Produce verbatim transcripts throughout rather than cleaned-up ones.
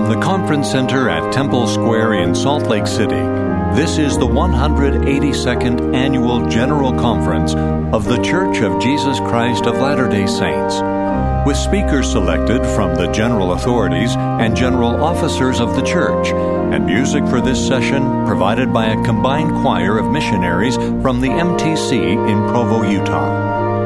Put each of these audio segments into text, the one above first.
From the Conference Center at Temple Square in Salt Lake City, this is the one hundred eighty-second Annual General Conference of The Church of Jesus Christ of Latter-day Saints, with speakers selected from the general authorities and general officers of the church, and music for this session provided by a combined choir of missionaries from the M T C in Provo, Utah.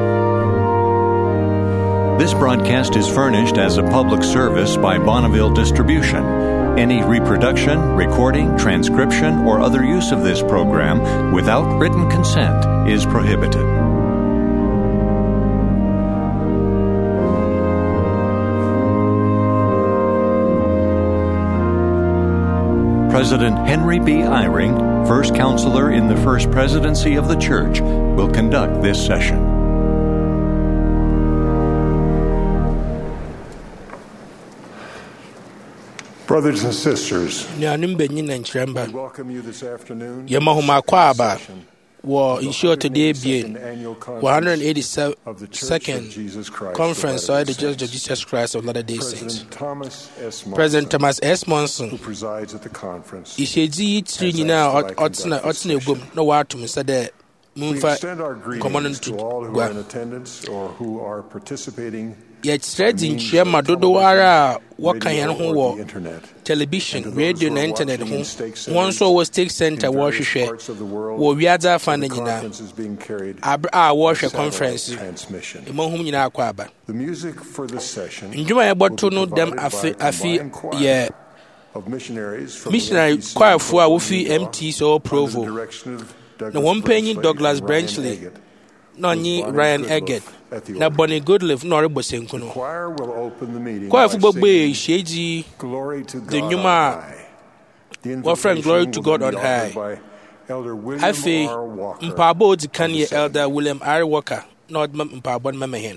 This broadcast is furnished as a public service by Bonneville Distribution. Any reproduction, recording, transcription, or other use of this program without written consent is prohibited. President Henry B. Eyring, First Counselor in the First Presidency of the Church, will conduct this session. Brothers and sisters, we welcome you this afternoon to the ensure today being one hundred eighty-second Conference of the Church of Jesus Christ of Latter-day Saints. President Thomas S. Monson, who presides at the conference, we extend our greetings to all who are in attendance or who are participating yɛkyerɛ nkyerɛma dodoɔ ara a wɔka yɛn ho wɔ television, radio na internet ho wɔn nso wɔ stake center wɔrehwehwɛ wɔ wiadze afa no nyinaa aberɛ a wɔrehwɛ conference ɛma hom nyinaa akɔ aba. Ndwuma yɛbɔto no dɛm afe afe yɛ missionary choirfoɔ a wofi M T C wɔ Provo na wɔn panyin Douglas Branchley na ɔnye Ryan Eggett na Bonnie Goodliff na ɔrebɔ senku no. Choirfo bɔbɔ yɛ hyiagyi de nnwuma a wɔfrɛ Glory to God on High. Afei mpaabɔ a ɔdzi kan yɛ Elder William R. Walker na ɔde mpaabɔ no mama hɛn.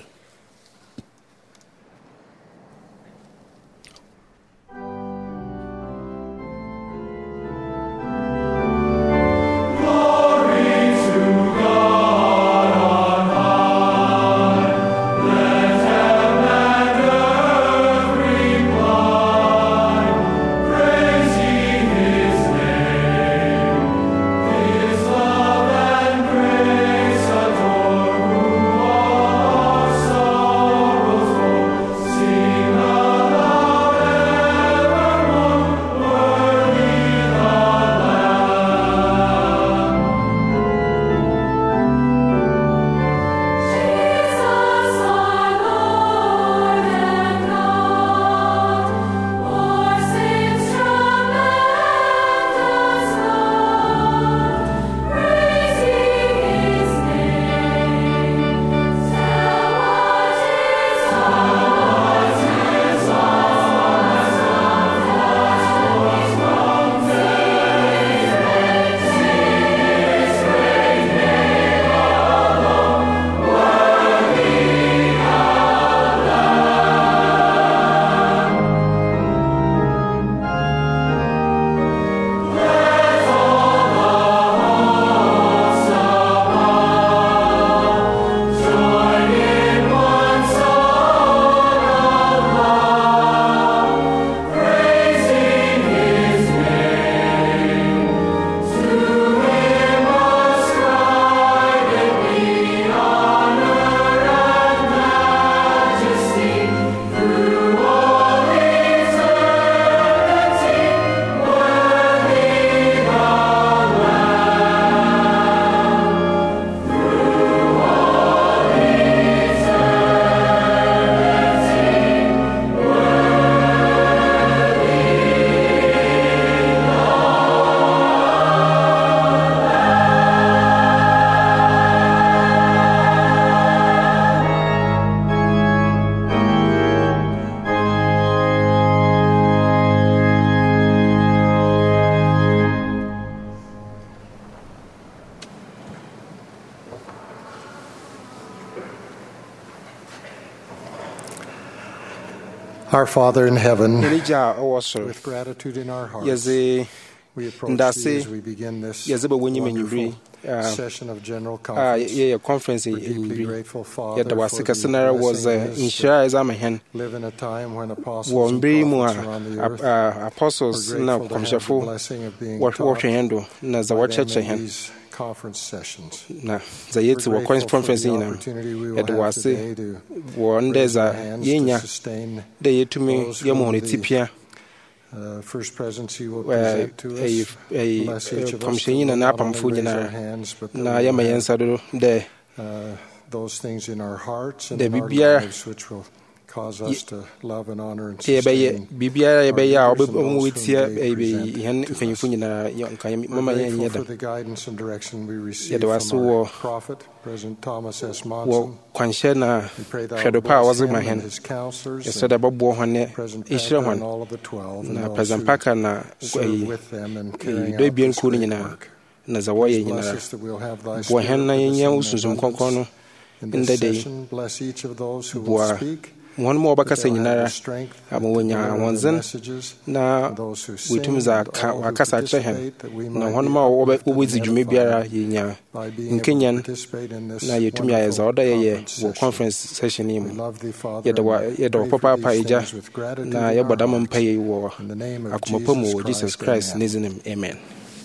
Our Father in heaven, with gratitude in our hearts, ndase yazeba wonyi menyuri ah yeah conference enyuri ya da wasika scenario was insha as ama hen wo mbi mu apostles na komshafo wo hwendo na za wacheche hen na za yeti wa conference ina ya da wase wo ndeza yenya da yetumi ya mu honetipia Uh, First Presidency will present to us. A commission na pamfu nyina na ya mayensa do de those things in our hearts and in our lives which will cause us to love and honor and sustain. Bibia ya be ya obo wetia e be hen mfanyifo nyina kan mama yen yeda. For the guidance and direction we receive from our prophet President Thomas S. Monson. Kwanshe na hwedo pa wazo ma hen. Yeso da babo hone ishira hon. Na President Parker na do bien ku nyina na za waye nyina. Bo hen na yenya usuzum konkono inda dai. Bo one more bakasa nyinara amonya wanzen na witumiza akasa chehem na one more obizi dwuma biara yenya nkenyan na yetumya yeza oda yeye wo conference session yi mu yeda yeda papa pa eja na yeboda mpaye wo akomapamu wo Jesus Christ nezinim amen.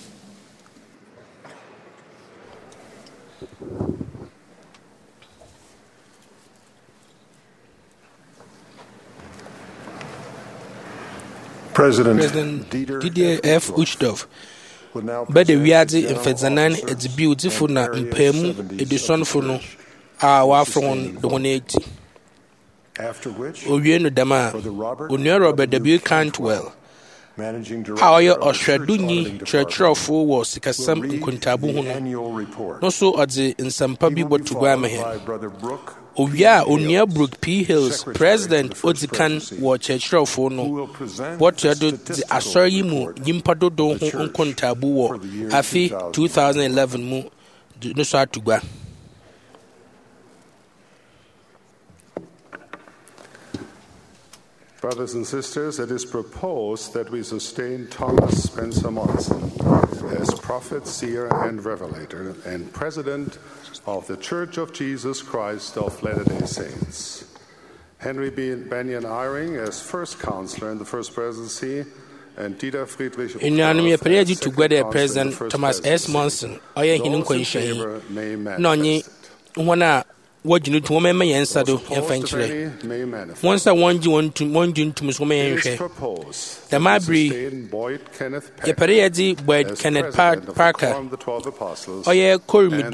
President, President Didier F. Uchtdorf bede wiadze mfedzanan edi beautiful na mpemu edisonfo no a wafron do honeti owie no dama onua Robert W. Cantwell a oye ohwedunyi churchrofo wo sikasam nkuntabu hu no no so odze nsampa bi botugwa mehe Ovia Onia Brook P. Hills, President Odzikan wa Churchrofo no. What you do the asori mu yimpado do ho nkontabu wo afi twenty eleven mu no so atugba. Brothers and sisters, it is proposed that we sustain Thomas Spencer Monson as prophet, seer, and revelator, and president of the Church of Jesus Christ of Latter-day Saints. Henry B. Benyon Eyring as first counselor in the First Presidency, and Dieter Friedrich Uchtdorf as second President Thomas S. Monson. Oye hinu kwanshe. Nonyi wana wajinu tu wome yensa do yenfanchire wonsa wonji wontu wonji ntum so me yenhwe the mabri ye pare yedi Boyd Kenneth Parker oye korim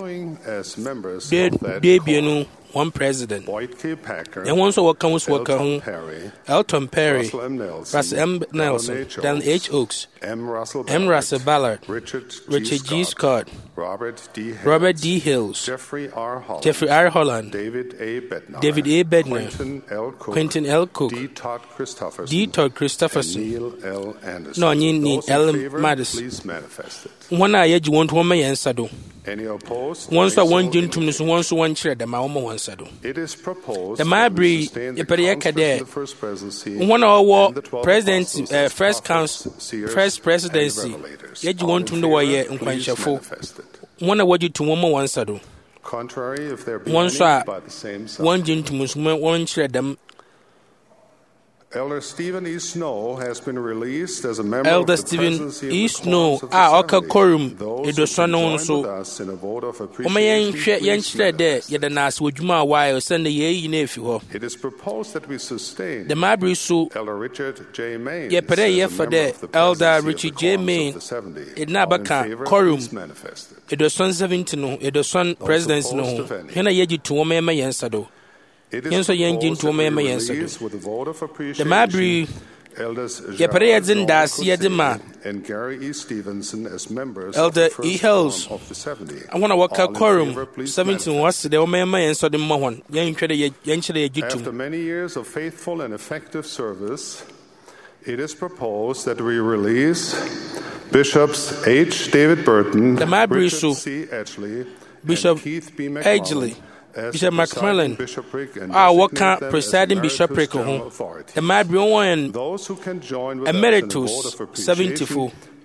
de de bienu one president and one so what comes work home Elton Perry Russell M. Nelson Dan H. Oaks M. Russell M. Russell Ballard Richard Richard G. Scott Robert D. Hills, Robert D. Hills Jeffrey R. Holland Jeffrey R. Holland David A. Bednar David A. Bednar Quentin L. Cook Quentin L. Cook D. Todd Christopherson D. Todd Christopherson Neil L. Anderson. No, ni ni L. Madison. Please manifest it. One I you want to me yensa do. Any opposed? One so one jintum so one so one chere the ma omo wansa do. It is proposed the mabri e perieka there one our president uh, first council first presidency yeji want to know ye nkwanshafo one awaju to one wansa do. Contrary, if there be one so by the same side. One jintum so one chere them. Elder Stephen E. Snow has been released as a member Elder of the Stephen presidency E. of the Snow cause of the a oka assembly. quorum Those edo who so can no join so with us in a vote of Oma yen appreciation, hwe yen please kyerɛ dɛ manifest. yɛda na ase odwuma a wayɛ sɛnɛ yɛyi na efi hɔ It is proposed that we sustain the mabri so Elder Richard J. Maine yɛpɛ dɛ as a yɛfa member dɛ of the Elder presidency of Richard the J. quorums Maine of the seventy. ɛdina All in abaka favor, quorum please manifest it. edo son seventy no edo son presidency no ho hena yɛgye to wɔn ɛma yɛn nsa do It yɛn is nso yɛn gye proposed to wɔn that ɛma we yɛn nsa release do with a vote of the appreciation mabri Elders yɛpɛ dɛ yɛdze ndaase yɛdze ma and Gary E. Stevenson as members Elder of the first E. Hills quorum of the seventy. I want to work a All in quorum favor, please seventy manifest. was the wɔn ɛma yɛn nsa do ma wɔn yɛn hwɛ dɛ yɛn kyerɛ yɛgye After to many years of faithful and effective service, it is proposed that we release Bishops H. David Burton, The Mabry Richard so- C. Edgley, Bishop and Keith B. Edgley, as Bishop the presiding McMillan, bishopric and a designate wɔka them as presiding emeritus bishopric general ho authorities. the mabri wɔn Those who can join with us in a emeritus vote of appreciation, seventy-four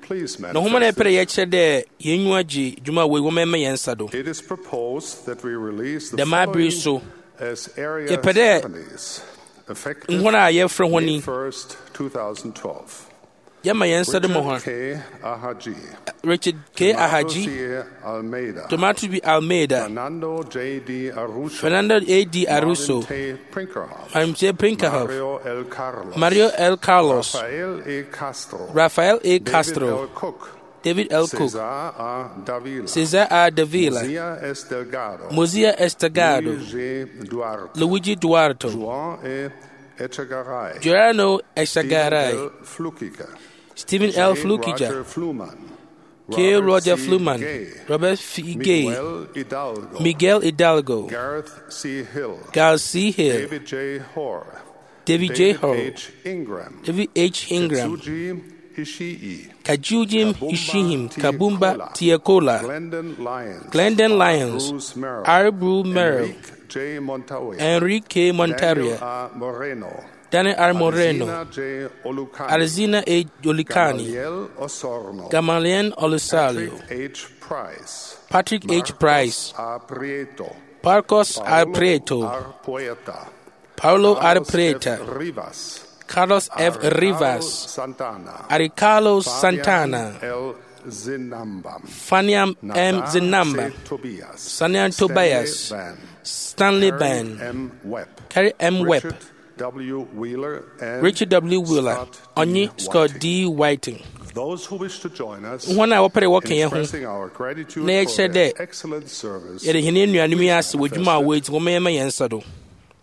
please No woman manifest pray it. yesterday, Yenuaji, Juma, we woman may answer. It is proposed that we release the The Mabri following so. as area Yepede, seventies, effective Ngwana ye from May Wani, first, twenty twelve. Yama answer the Richard Mohan, K. Ahaji, Richard K. Ahaji, C. Almeida, Tomato B. Almeida, Fernando J. D. Aruso, Fernando A. D. Aruso, Marvin T. Prinkerhoff, I'm J. Prinkerhoff, Mario L. Carlos, Mario L. Carlos, Rafael E. Castro, Rafael A. David Castro, L. Cook, David L. Cook, Cesar R. Davila, Cesar R. Davila, Mozia S. Delgado, Mozia Estagado, Luigi Duarte, Luigi Duarte, Juan E. Echegaray, Giorano Stephen Estagaray, L. Flukiger, Stephen L. J. Flukija, Roger Fluman, K. Robert Roger C. Fluman, Gay, Robert F. Gay, Miguel Hidalgo, Miguel Hidalgo, Gareth C. Hill, Gal C. Hill, David J. Hoare, David J. Hall, H. Ingram, David H. Ingram, Tetsuji Ishii, Kajujim Kabumba Ishihim, T. Kabumba Kola, Tiakola, Glendon Lyons, Glendon Lyons, Bruce Merrill, Arbru Merrill, Enrique J. Montoya, Enrique Daniel Montaria, R. Moreno, Daniel R. Moreno, Alzina J. Olukani, Arzina A. Olikani, Gamaliel Osorno, Gamaliel Olusalio, Patrick H. Price, Patrick H. Price, A. Prieto, Parcos R. Paulo Prieto, R. Poeta, Paulo R. Carlos F. Preta, Rivas, Carlos F. Aricalo Rivas, Santana, Aricalo Fabian Santana, L. Zinambam, Faniam M. Nathan Zinamba, C. Tobias, Sanian Tobias, Van, Stanley Harry Ban, M. Webb, Carrie M. Webb, Richard W. Wheeler, and Richard W. Wheeler, Scott D. Onye Scott Whiting. D. Whiting. Those who wish to join us One hour per walking in at home. expressing our gratitude Na for yɛkyerɛ their dɛ excellent service, yɛde hene nnuanom yi ase wɔ dwuma a wɔadi wɔma yɛma yɛn nsa do.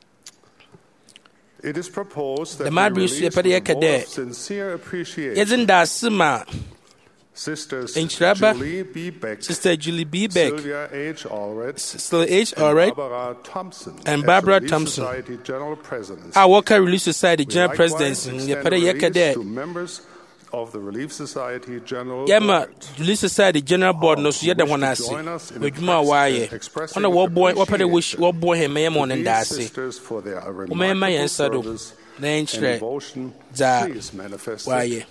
it is proposed that The we Madri release Su- with a yɛpɛde yɛka vote dɛ of sincere appreciation yɛdze ndaase ma Sisters Nkyiraba, Julie B. Beck, Sister Julie B. Beck, Sylvia H. Allred, Sister H. and Alright, Barbara Thompson, and as Barbara Relief Thompson. Society General Presidents. a wɔka Relief Society We General likewise Presidency extend yɛpɛde yɛka release dɛ to members of the Relief Society General yɛma Board. Relief Society General Board no so yɛda wɔn ase wɔ dwuma a wɔayɛ ɔna wɔbɔ wɔpɛ dɛ wɔbɔ hɛn ma yɛma wɔn These ndaase sisters for their wɔma yɛma remarkable yɛn nsa do service na and yɛnkyerɛ devotion, dza please manifest it. wɔayɛ.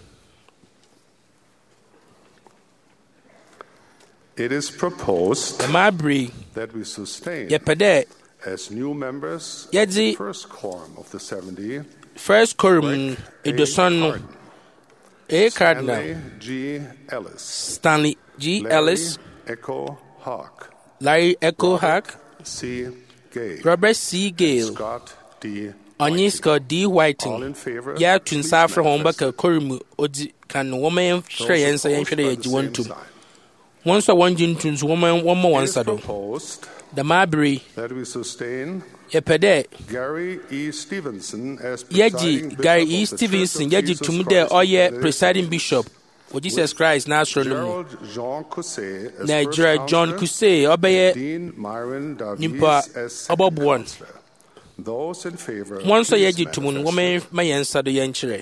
It is proposed Ɛma abere that we sustain yɛpɛ dɛ as new members of Yɛdze the first quorum of the seventy, First Quorum eduson no A. Cardinal, Stanley G. Ellis, Stanley G. Larry Ellis, Echo Hawk, Larry Echo Hack, C. Gay, Robert C. Gale, Scott D. Onye Scott D. All Whiting. in favor, Ya please tun sa fra hon manifest baka it. Quorum odi kan wɔma yɛn hwɛ yɛn nsa yɛn hwɛ dɛ Those opposed by yɛgye the wɔn same tum. sign. Wɔn nso a wɔn gye ntum so wɔma wɔn ma It wɔn is nsa do. proposed Dɛm abere that we sustain yɛpɛ dɛ Gary E. Stevenson as yɛgye presiding Gary bishop E. of the Church Stevenson of yɛgye Jesus tum dɛ Christ of ɔyɛ Latter-day presiding Saints. bishop wɔ Jesus Christ n'asɔre no mu. Gerald Jean Cousset as Na first Gerald John counselor, Kusei ɔbɛyɛ Dean Myron Davies nipa as second ɔbɔboa no. counselor. Those in favor, Wɔn nso a please yɛgye tum no manifest wɔma it. yɛn ma yɛn nsa do yɛn kyerɛ.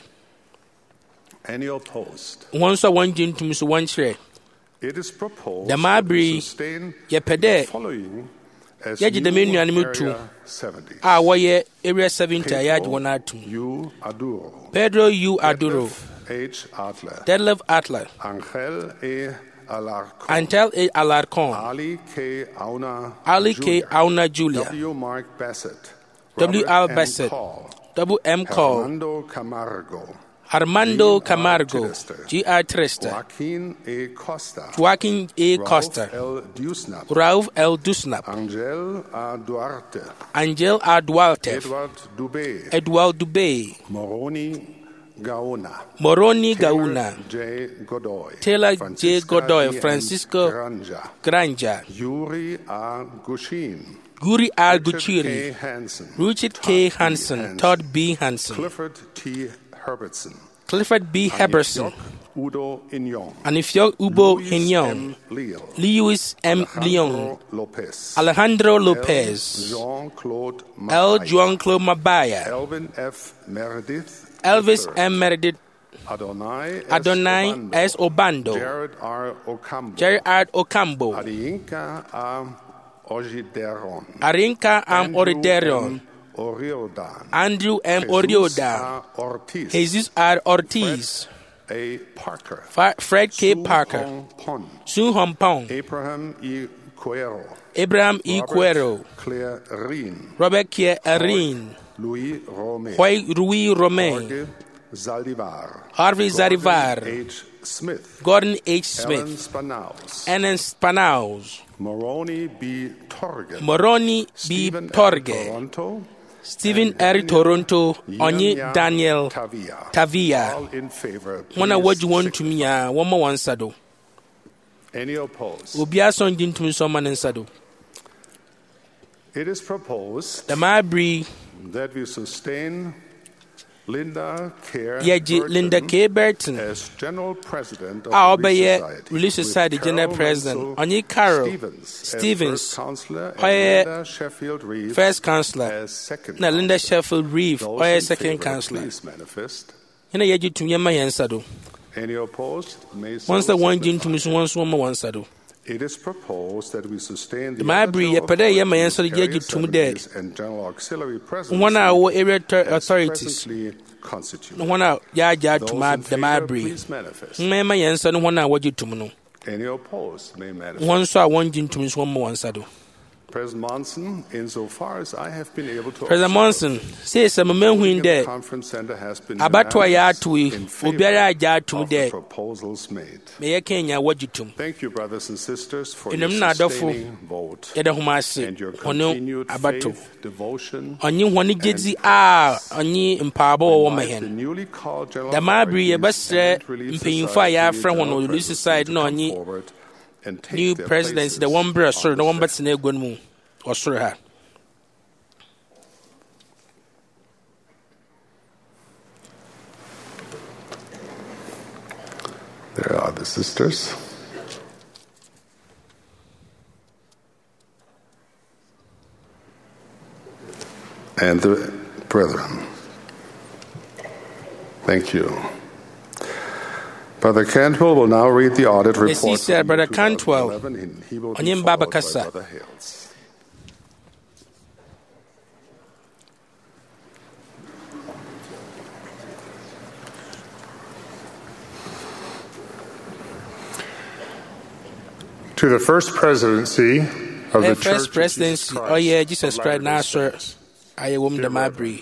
Any opposed? Wɔn nso a wɔn gye ntum so wɔn kyerɛ. It is proposed Dɛm that we abere sustain yɛpɛ the dɛ following as yɛgye dɛm new nnuanom tu area seventies. a wɔyɛ area seventy a yɛagye Pedro wɔn atum. U. Aduro, Pedro U. Aduro, Detlef H. Adler, Detlef Atler, Angel E. Alarcon, Antel A. Alarcon, Ali K. Auna, Ali K. Junior, Auna Julia, W. Mark Bassett, W. Robert L. M. Bassett, Call, W. M. Cole, Armando Camargo, Armando G R. Camargo, Trister, G R. Trister, Joaquin A. Costa, Joaquin A. Ralph Costa, L. Dusnap, Ralph L. Dusnap, Angel A. Duarte, Angel R. Duarte, Edward Dubé, Edouard Dubé, Moroni Gaona, Moroni Taylor Gauna, J. Godoy, Taylor J. Francisca Godoy, E. M. Francisco Granja, Granja, Yuri A. Gushin, Guri R. Richard K. Guchiri, Hansen, Richard Todd K. B. Hansen, Todd B. Hansen, Clifford T. Herbertson, Clifford B. Heberson, Anifjok Udo Inyon, Anifio Ubo Luis Hignon, M. Leal, Lewis M. Alejandro Leon, Lopez, Alejandro L. Lopez, Jean-Claude L. Mackay, Juan Claude Mabaya, Elvin F. Meredith, Elvis the third, M. Meredith, Adonai S. Adonai Obando, S. Obando, Jared R. Ocampo, Jerry R. Ocambo, Adinka A. Ogideron, Arinka M. Andrew Oriderion, M. Oriodan, Andrew M. Jesus Orioda, A. Ortiz, Jesus R. Ortiz, A. Parker, Fred K. Parker, Sun Hong Pong, Abraham E. Cuero, Abraham E. Cuero, Claire Rien, Robert Claire Rien, Louis Romain, Louis Romain, Zaldivar, Harvey Zaldivar, H. Smith, Gordon H. Smith, Ellen Spanaus, Ellen Spanaus, Moroni B. Torge, Moroni B. Torge, Toronto, Stephen R. Toronto, Onye Daniel Tavia, Tavia. all in favor. When I watch one to me, one more one sado. Any opposed? Ubia son din to someone in sado. It is proposed The Mabry, that we sustain Linda K. Yaji Linda K. Burton as General President of I'll the be Relief a Society, Relief Society General President. Onye Carol Stevens, Stevens, as First Counselor, and Oye Linda Sheffield Reeve First Counselor. as Second Na Linda Counselor. Sheffield Reeve, Those Oye in Second favor, Counselor. please manifest. Yana Yaji to Yama Yansado. Any opposed? May so Once the one signify. din to me, once one more one sado. It is proposed that we sustain the The Mabry, other Yapada Yama general Yansado authorities, Yaji to me there. carrier and general auxiliary presidency One hour area as authorities. presently constituted. One hour Yaja Those to in Mab the favor, Mabry. please manifest. Mema Yansado one hour Waji to Mono. Any opposed may manifest. One saw one din to me, one more one sado. President Monson, insofar as I have been able to President Monson says some men who in the there. conference center has been Abatwa ya unanimous atui, in favor obiara agya atum of the dɛ proposals made. meyɛ Kenya wajitum. Thank you, brothers and sisters, for your Enum na adɔfo sustaining vote yɛda ho ase and your ɔne continued abato. faith, devotion, Ɔnye hɔne gyedzi a ɔnye mpaabɔ wɔ wɔn Invite the mɛhɛn. newly called general Dɛm abere authorities yɛbɛsrɛ and Relief mpanyinfo a Society yɛafrɛ wɔn general wɔ Relief Society na presidents to ɔnye come forward and take new their presidency dɛ places wɔn brɛ soro na on wɔn the bɛtena agua no mu wɔ soro ha. There are the sisters. And the brethren. Thank you. Brother Cantwell will now read the audit report. Esi sɛ Brother Cantwell, and he will be ɔnye mba followed by bɛkasa. Brother Hales. To the first presidency of the Ɛyɛ Church first of presidency Jesus Christ ɔyɛ Jesus of Christ Latter-day n'asɔr Saints, ayɛ wɔm Dear dɛm abere.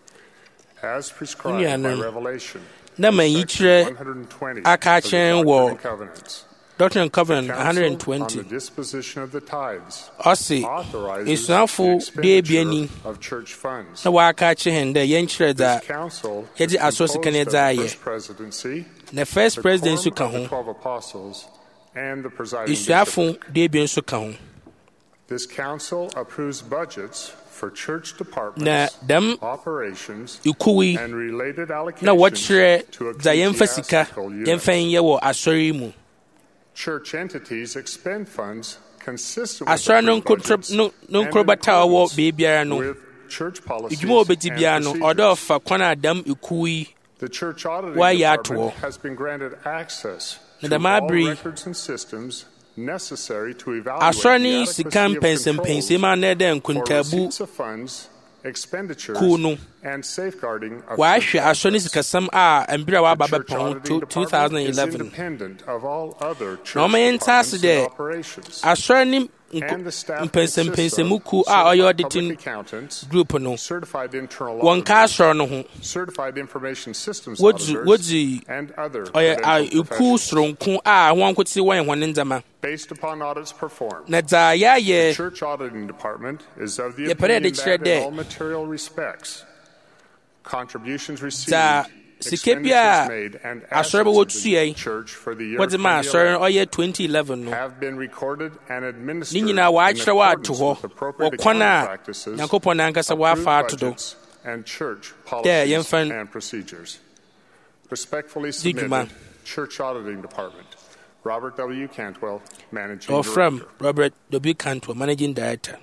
as prescribed by Nuanom, Revelation, na ma yi section kyerɛ one hundred twenty aka of the akyerɛn Doctrine wɔ and Covenants. Doctrine and Covenant Council one hundred on twenty. the disposition of the tithes Ɔse authorizes esuafo the de expenditure abiani of church funds. na wɔaka akyerɛ hɛn dɛ yɛnkyerɛ dza This council yɛde is asɔ sika no composed of dza the ayɛ. first presidency, Na first the presidency quorum ka of the ho, twelve apostles, and the presiding esuafo bishop. de abien nso ka ho. This council approves budgets for church Na departments, dɛm operations, ekuwi and related na allocations wɔkyerɛ to dza yɛmfa sika ecclesiastical yɛmfa units. nyɛ wɔ asɔre yi mu. Church entities expend funds consistent with Asɔre no approved nkotrɔ budgets no no and nkorobata a in ɔwɔ accordance beebiara no. with church policies Edwuma a obedi and biara no, ɔdɛ procedures. ɔfa kwan a dɛm ekuwi The church auditing wɔayɛ department atoɔ. has been granted access Na to dɛm all abere yi, records and systems necessary to evaluate asɔre the ne adequacy sika of mpɛnsɛmpɛnsɛm controls a na ɛdɛ for nkontaabu receipts of funds, expenditures, kuw no. and safeguarding of Wɔahwɛ church asɔre ne assets. sikasɛm a mbere a The wɔaba church bɛpɛ ho auditing two department thousand is eleven. independent of all other church Na ɔma yɛnta departments ase and dɛ operations. asɔre ne And the staff mpɛnsɛmpɛnsɛmu consists kuw of a ɔyɛ certified auditing public accountants, group no. certified internal Wɔnka auditors, asɔre no ho. certified information systems Wodzi auditors, wodzi and other ɔyɛ a credentialed ekuw professionals. soronko a wɔn nkote wɔyɛ wɔn ndzɛmba. Based upon audits performed, Na dza the yɛayɛ church auditing department is of the Yɛpɛ dɛ opinion yɛde kyerɛ that dɛ in all material respects, contributions received, dza sika bi a expenditures made, and asɔre assets bɛ of wɔtua the yi church for the year wɔdze ma asɔre no twenty eleven ɔyɛ twenty eleven no. have been recorded and administered Ne in nyinaa wɔakyerɛ wɔ ato accordance hɔ with appropriate wɔ kwan accounting a practices, Nyankopɔn nankasa approved wɔafa ato do. budgets, and church Dɛ policies yɛmfa and procedures. Respectfully di dwuma. submitted, Church Auditing Department. Robert W. Cantwell, Managing Ɔfram Director. Robert W. Cantwell, Managing Director.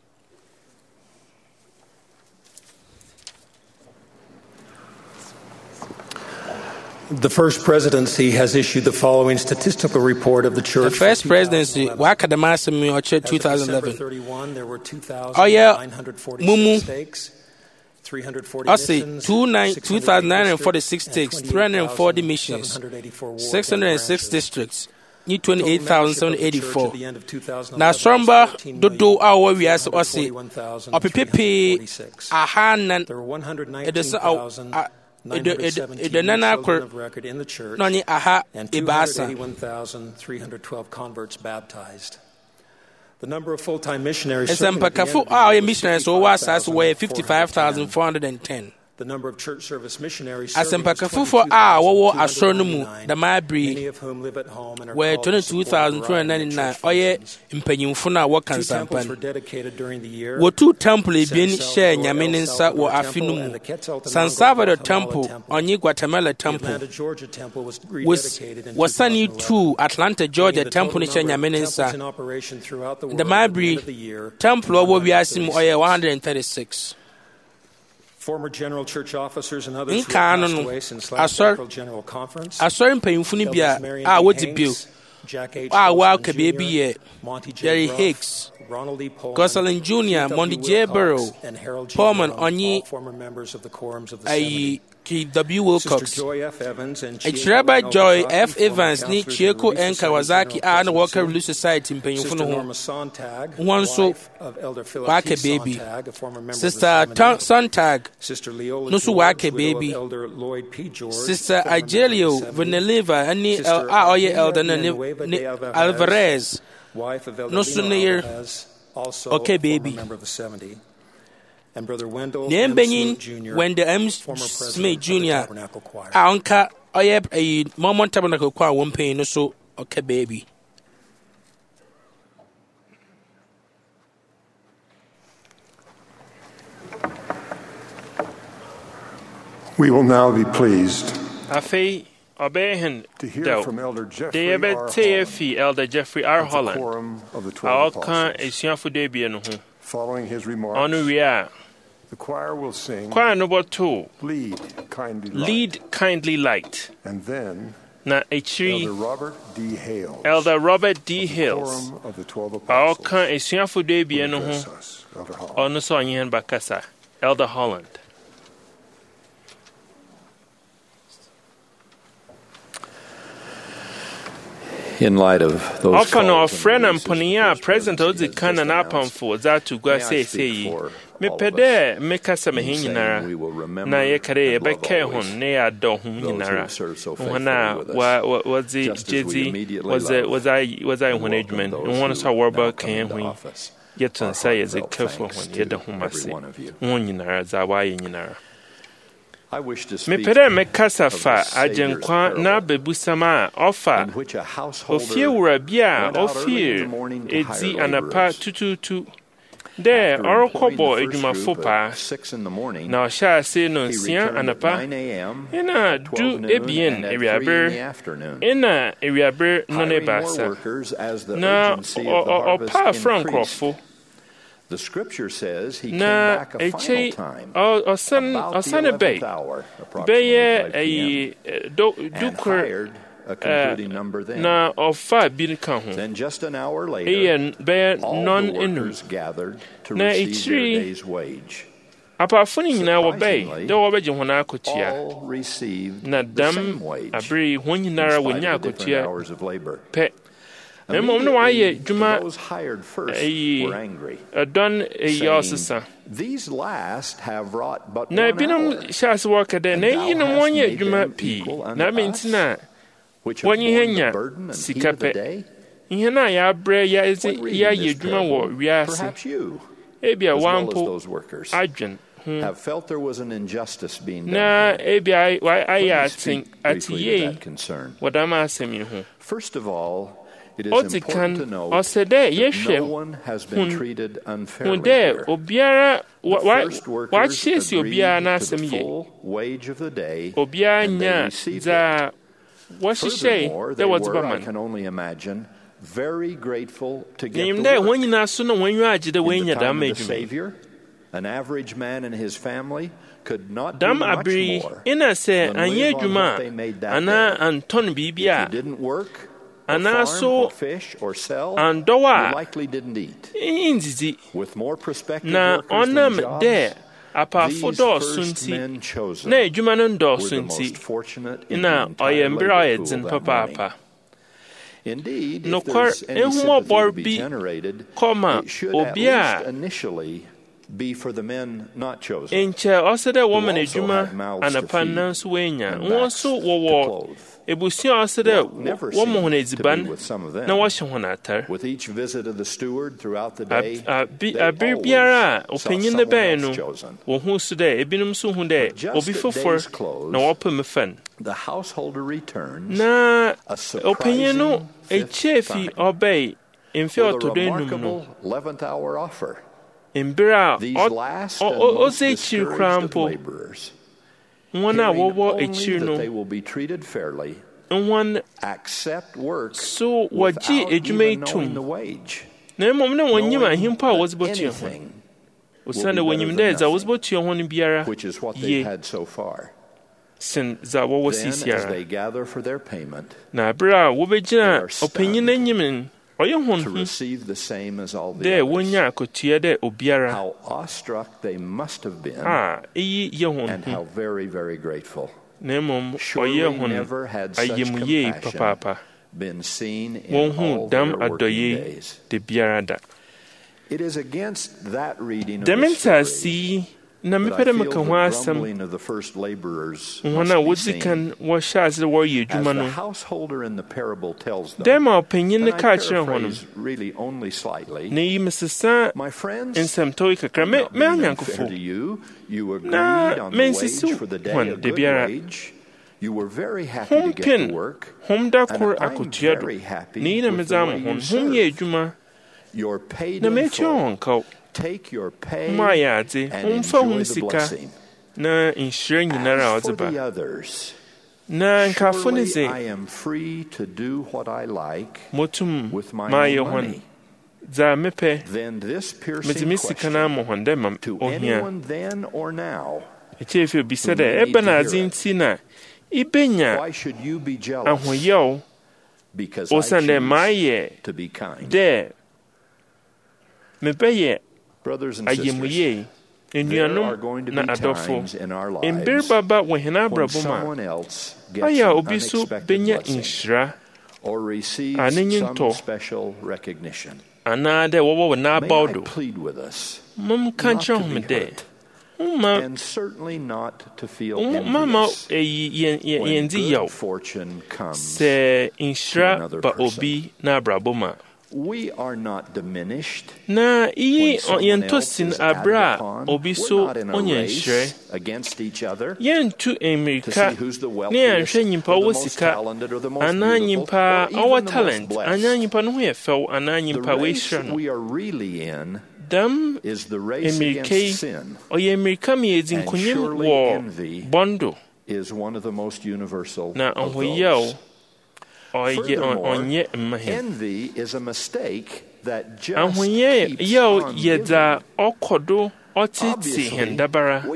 The First Presidency has issued the following statistical report of the The Church. first for presidency, wɔaka dɛm asɛm yi ɔkyerɛ As of December twenty eleven. thirty-first, there were Ɔyɛ two thousand nine hundred mumu forty-six stakes, ɔse two thousand nine hundred forty-six states, three hundred forty missions, six hundred six districts, ni twenty-eight thousand seven hundred eighty-four. Na asɔrɔmba dodo a wɔwɔ wiase ɔse ɔpepepe aha nan ɛde sɛ ɛde nana akor na ɔnye aha ebaasa. The number of full-time missionaries nsɛmpakafo a ɔyɛ missionaries wɔwɔ asase wɔyɛ fifty-five thousand four hundred ten. The number of church service missionaries asɛmpakafo a wɔwɔ asɔre no mu dama abiri wɔyɛ twenty-two thousand two hundred ninety-nine ɔyɛ mpanyimfo no a wɔka nsampa no. wɔtu temple ebien hyɛɛ nyame ne nsa wɔ afe no mu. San Salvador temple ɔnye Guatemala temple wɔsane tu Atlanta Georgia temple no hyɛ nyame ne nsa. dama abiri temple ɔwɔ wiase mu ɔyɛ one hundred thirty-six. Former general church officers and others passed away since last April General Conference. Asɔre mpanyimfo no bia a wɔdi bio a wɔaka baabi yɛ Jerry Hicks, Gosselin Junior, Monty J. Burrow, Pullman Onyi, ayi K W Wilcox, Echiraba Joy F. Evans ni Chieko N. Kawasaki a na wɔka Relief Society mpanyimfo no ho. Wɔn nso wɔaka baby. Sister Sontag no so wɔaka baby. Sister Agelio Veneliva ani a ɔyɛ Elder ne Alvarez no so near okay baby. And Brother Wendell M. Junior Wendell M. Smith Junior a onka oyɛ a Mormon Tabernacle choir wɔn panyin no so okay baby. We will now be pleased Afei ɔbɛyɛ to hear from Elder Jeffrey R. Holland, Elder Jeffrey R. Holland, of the twelve apostles. Following his remarks, Honoria, the choir will sing choir number two, Lead Kindly Light. Lead Kindly Light. And then na Elder Robert D. Hales, Elder Robert D. Hales, of the twelve apostles, Aoka Esuafo Debie no ho, Ono so Anyen Bakasa, Elder Holland. In light of those often our friend and Ponia present of the canon upon for that to go say, say, me pede, make us a mehinara, na ye kare, be kehon, nea do huminara. Wana, was the jizzy, was it, was I, was I one agement, and one saw Warburg came we yet to say as a careful one, yet the humasi, one yinara, Zawai yinara. Me pere me kasa fa ajenkwa na bebusama ofa ofie wura bia ofie edi anapa tututu de orokobo edwumafo pa na osha se no nsia anapa ina du ebien ewiaber ina ewiaber no ne basa na opa frankrofo. The scripture says he came back a final time, about the hour, approximately and hired a concluding number then. Then just an hour later, all the workers gathered to receive their day's wage. Surprisingly, all received the same wage in spite of different hours of labor. Memo no aye dwuma those hired first were angry, saying, these last have wrought but na one binum hour, shas work de na yinum wonye dwuma pi na mentina wonye henya sikape ihena ya bre ya ezi ya ye dwuma wo wiase ebia wampo adwen have felt there was an injustice being done. Na ebia I think at ye wadama asemi ho. First of all, it is important to know that no one has been treated unfairly here. The first workers agreed to the full wage of the day, and they received it. Furthermore, they were, I can only imagine, very grateful to get the work. In the time of the Savior, an average man and his family could not do much more than live on what they made that day. If you didn't work, or farm, or fish, or sell, you likely didn't eat. With more prospective workers than jobs, apaafo dɔɔso nti na adwuma no ndɔɔso nti na ɔyɛ mbere a ɔyɛ den papaapa. Nokwar ehumɔbɔre bi kɔma obi a nkyɛ ɔsɛ dɛ wɔma no adwuma anapa nanso woanya wɔn nso wɔwɔ ebusua ɔsɛ dɛ wɔma hɔn adziban na wɔhyɛ hɔn atar. Abere biara a ɔpanyin no bɛn no wɔhu so dɛ ebinom nso hu dɛ obi fofor na wɔpɛ me fan. Na ɔpanyin no ekyia fi ɔbɛn mfe ɔtɔdɔ enum no mbere a ɔsɛ ekyir koraa mpo wɔn a wɔwɔ ekyir no wɔn so wɔgye adwuma yi tom na mmom na wɔnyim ahempa a wɔdze bɛtua ho osiane wɔnyim dɛ dza wɔdze bɛtua ho no biara yie sen dza wɔwɔ siisiara na abere a wɔbɛgyina ɔpanyin anyim ɔyɛ hon dɛ wonya akotua dɛ obiara a eyi yɛ hon na mmom ɔyɛ hon ayamyie papaapa wɔnhu dam adɔyɛ de biara da. Dɛm ntaase yi na mepɛ dɛ meka ho asɛm wɔn a wodzi kan wɔhyɛ ase dɛ wɔreyɛ adwuma no dɛn ma ɔpanyin no ka kyerɛ hɔ no na yi mesesa nsɛmtɔw yi kakra me anyankofo na mensisi hɔn da biara hompen hom da kor akotua do na yi na medze ama hɔn hom yɛ adwuma na metua hɔn kaw ma yɛ adze homfa ho sika na nhyira nyinara a ɔdze ba na nkafo ne dze motum maayɛ hɔn dza mepɛ medze me sika no ama hɔn dɛ ma ohia ɛkyɛ fi obisa dɛ ɛbɛ na adze nti na ibenya ahoyɛw osiane dɛ maayɛ dɛ mebɛyɛ ayamyie enuanom na adɔfo mbere baba wɔ hɛn abrabɔ mu a ayɛ a obi so benya nhyira a n'enyi ntɔ anaa dɛ wɔwɔ wɔ n'abaw do momka nkyerɛ hom dɛ mama eyi yɛndze yaw sɛ nhyira ba obi n'abrabɔ mu a We are not diminished. Na iyi yɛntɔ sin abere a obi so ɔnyɛ nhyerɛ yɛntu mmirika ne yɛnhwɛ nyimpa wɔ sika anaa nyimpa ɔwɔ talent anaa nyimpa no ho yɛ fɛw anaa nyimpa wɔahyira no dam mmirika yi ɔyɛ mmirika ma yɛdzi nkonyim wɔ bɔndo na ɔhoyɛw envy is a mistake that just ahoyɛ yɛw yɛdza ɔkɔ do ɔtete hɛn dabara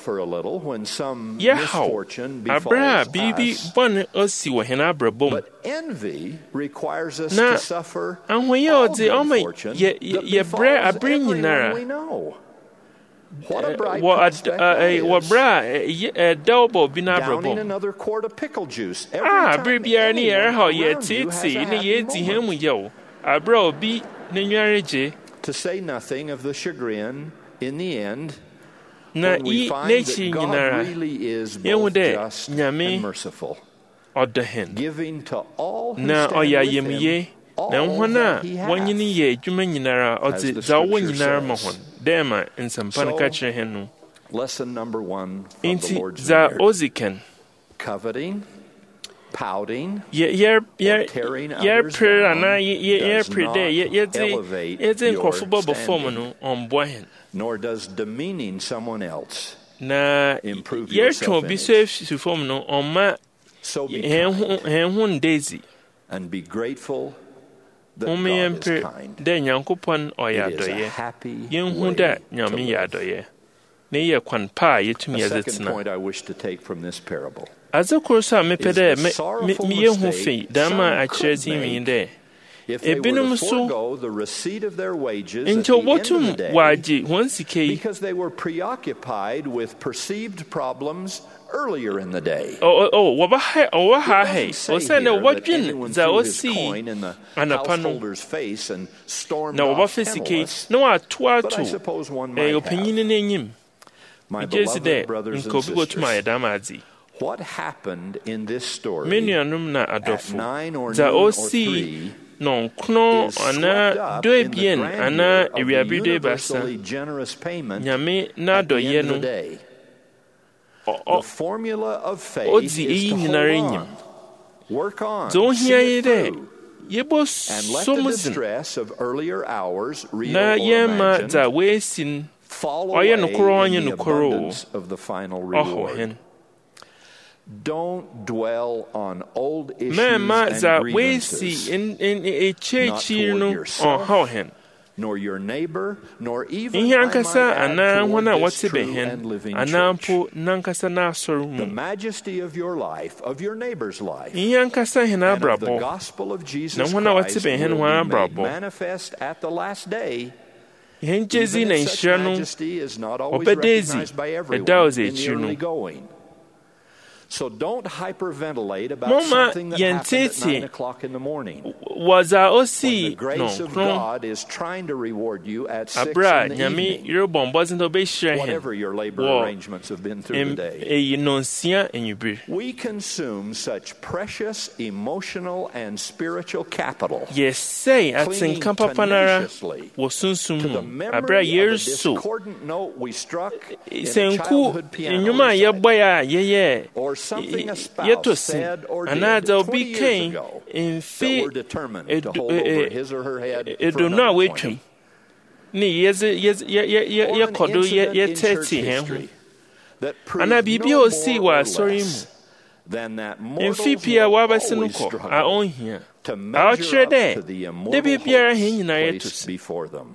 yɛhaw abere a biribi bɔne ɔsi wɔ hɛn abrabɔ mu na ahoyɛ ɔdze ɔma yɛbrɛ abere nyinara wɔ berɛ a ɛdɛw bɔ obi no abrabɔ a bere biara ne yɛrehaw yɛteetee ne yɛdi hɛn mu yɛw abere a obi n'enyiwa regye na yi n'ekyir nyinara yɛhu dɛ nyame ɔdɔ hɛn na ɔyɛ ayamye na hɔn a wɔnyene yɛ adwuma nyinara ɔdze dza ɔwɔ nyinara ma hɔn dɛ ma nsɛmpa no ka kyerɛ hɛn no nti dza odzi kan yɛrepere anaa yɛrepere dɛ yɛdze nkurɔfo bɔbɔ fam no ɔmboa hɛn na yɛretwa obi so afi fam no ɔmma hɛn ho ndedzi Ome yɛmpere dɛ Nyankopɔn ɔyɛ adɔyɛ yɛnhu dɛ Nyame yɛ adɔyɛ na yɛ kwan pa a yɛtumi yɛdze tena adze koro so a mepɛ dɛ meyɛhu fei dama akyerɛ dzi mi dɛ if they were to forego the receipt of their wages at the end of the day because they were preoccupied with perceived problems earlier in the day. Oh, oh, oh, It doesn't say here that anyone threw his coin in the householder's face and stormed off penniless, but I suppose one might have. My beloved brothers and sisters, what happened in this story at nine or noon or three non-kno ana doebien ana ewiabide basa nyame na doye no the formula of faith is to hold on, work on, see it through, and let the distress of earlier hours, real or imagined, fall away in the abundance of the final reward. Don't dwell on old issues and grievances, not toward yourself, nor your neighbor, nor even, I might add, toward this true and living church. The majesty of your life, of your neighbor's life, and of the gospel of Jesus Christ will be made manifest at the last day, even if such majesty is not always recognized by everyone in the early going. So don't hyperventilate about Mama, something that happened at nine o'clock in the morning. Was I when the grace of God is trying to reward you at six in the evening, whatever your labor arrangements have been through the day. We consume such precious emotional and spiritual capital, clinging tenaciously to the memory of a discordant note we struck in a childhood piano recital, or something a spouse said or did twenty years ago that we're determined to hold over his or her head for another twenty. Or an incident in church history that proved no more or less than that mortals will always struggle to measure up to the immortal hopes placed before them.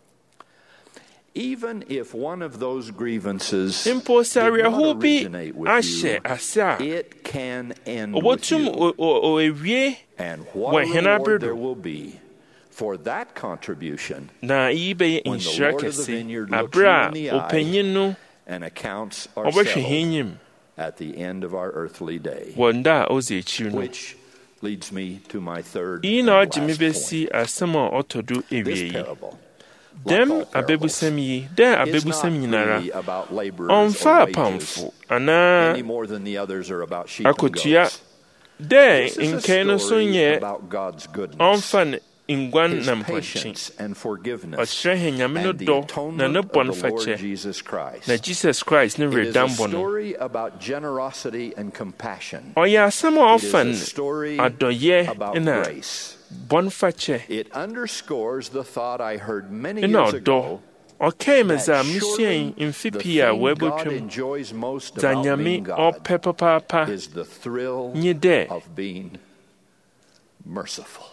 Even if one of those grievances did not originate with you, it can end with you. And what a reward there will be for that contribution when the Lord of the vineyard looks you in the eye and accounts are settled at the end of our earthly day. Which leads me to my third and last point. This parable, Dem abebusem yi, dem abebusem nyinara. Onfa pamfo ana akotua. De nke no so nye onfa ingwan na mpɔnkye. Ɔkyerɛ hɛ nyame no dɔ na ne bɔ no fakyɛ. Na Jesus Christ ne redambɔ no. Ɔyɛ asɛm a ɔfa no adɔyɛ na it underscores the thought I heard many years ago that surely the thing God enjoys most about being God is the thrill of being merciful,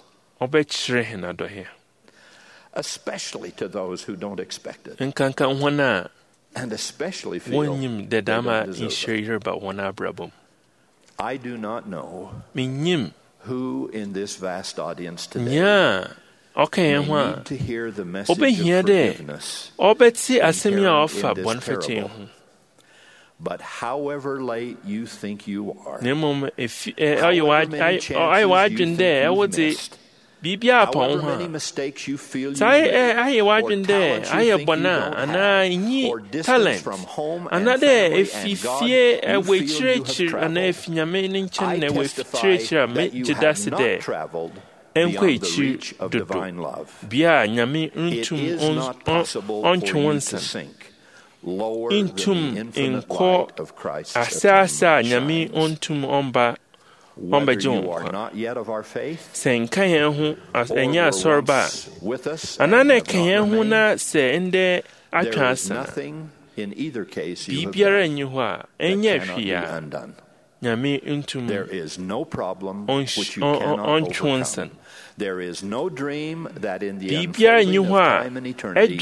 especially to those who don't expect it, and especially feel they don't deserve it. I do not know who in this vast audience today yeah. Okay, may need to hear the message of forgiveness inherent in this parable. But however late you think you are, however many chances you think you've missed, however many mistakes you feel you've made, or talents you think you don't have, or distance from home and family and God you feel you have traveled, I testify that you have not traveled beyond the reach of divine love. It is not possible for you to sink lower than the infinite light of Christ's atonement shines. Whether you are not yet of our faith, or were once with us and have not remained, there is nothing in either case you have done that cannot be undone. There is no problem which you cannot overcome. There is no dream that in the unfolding of time and eternity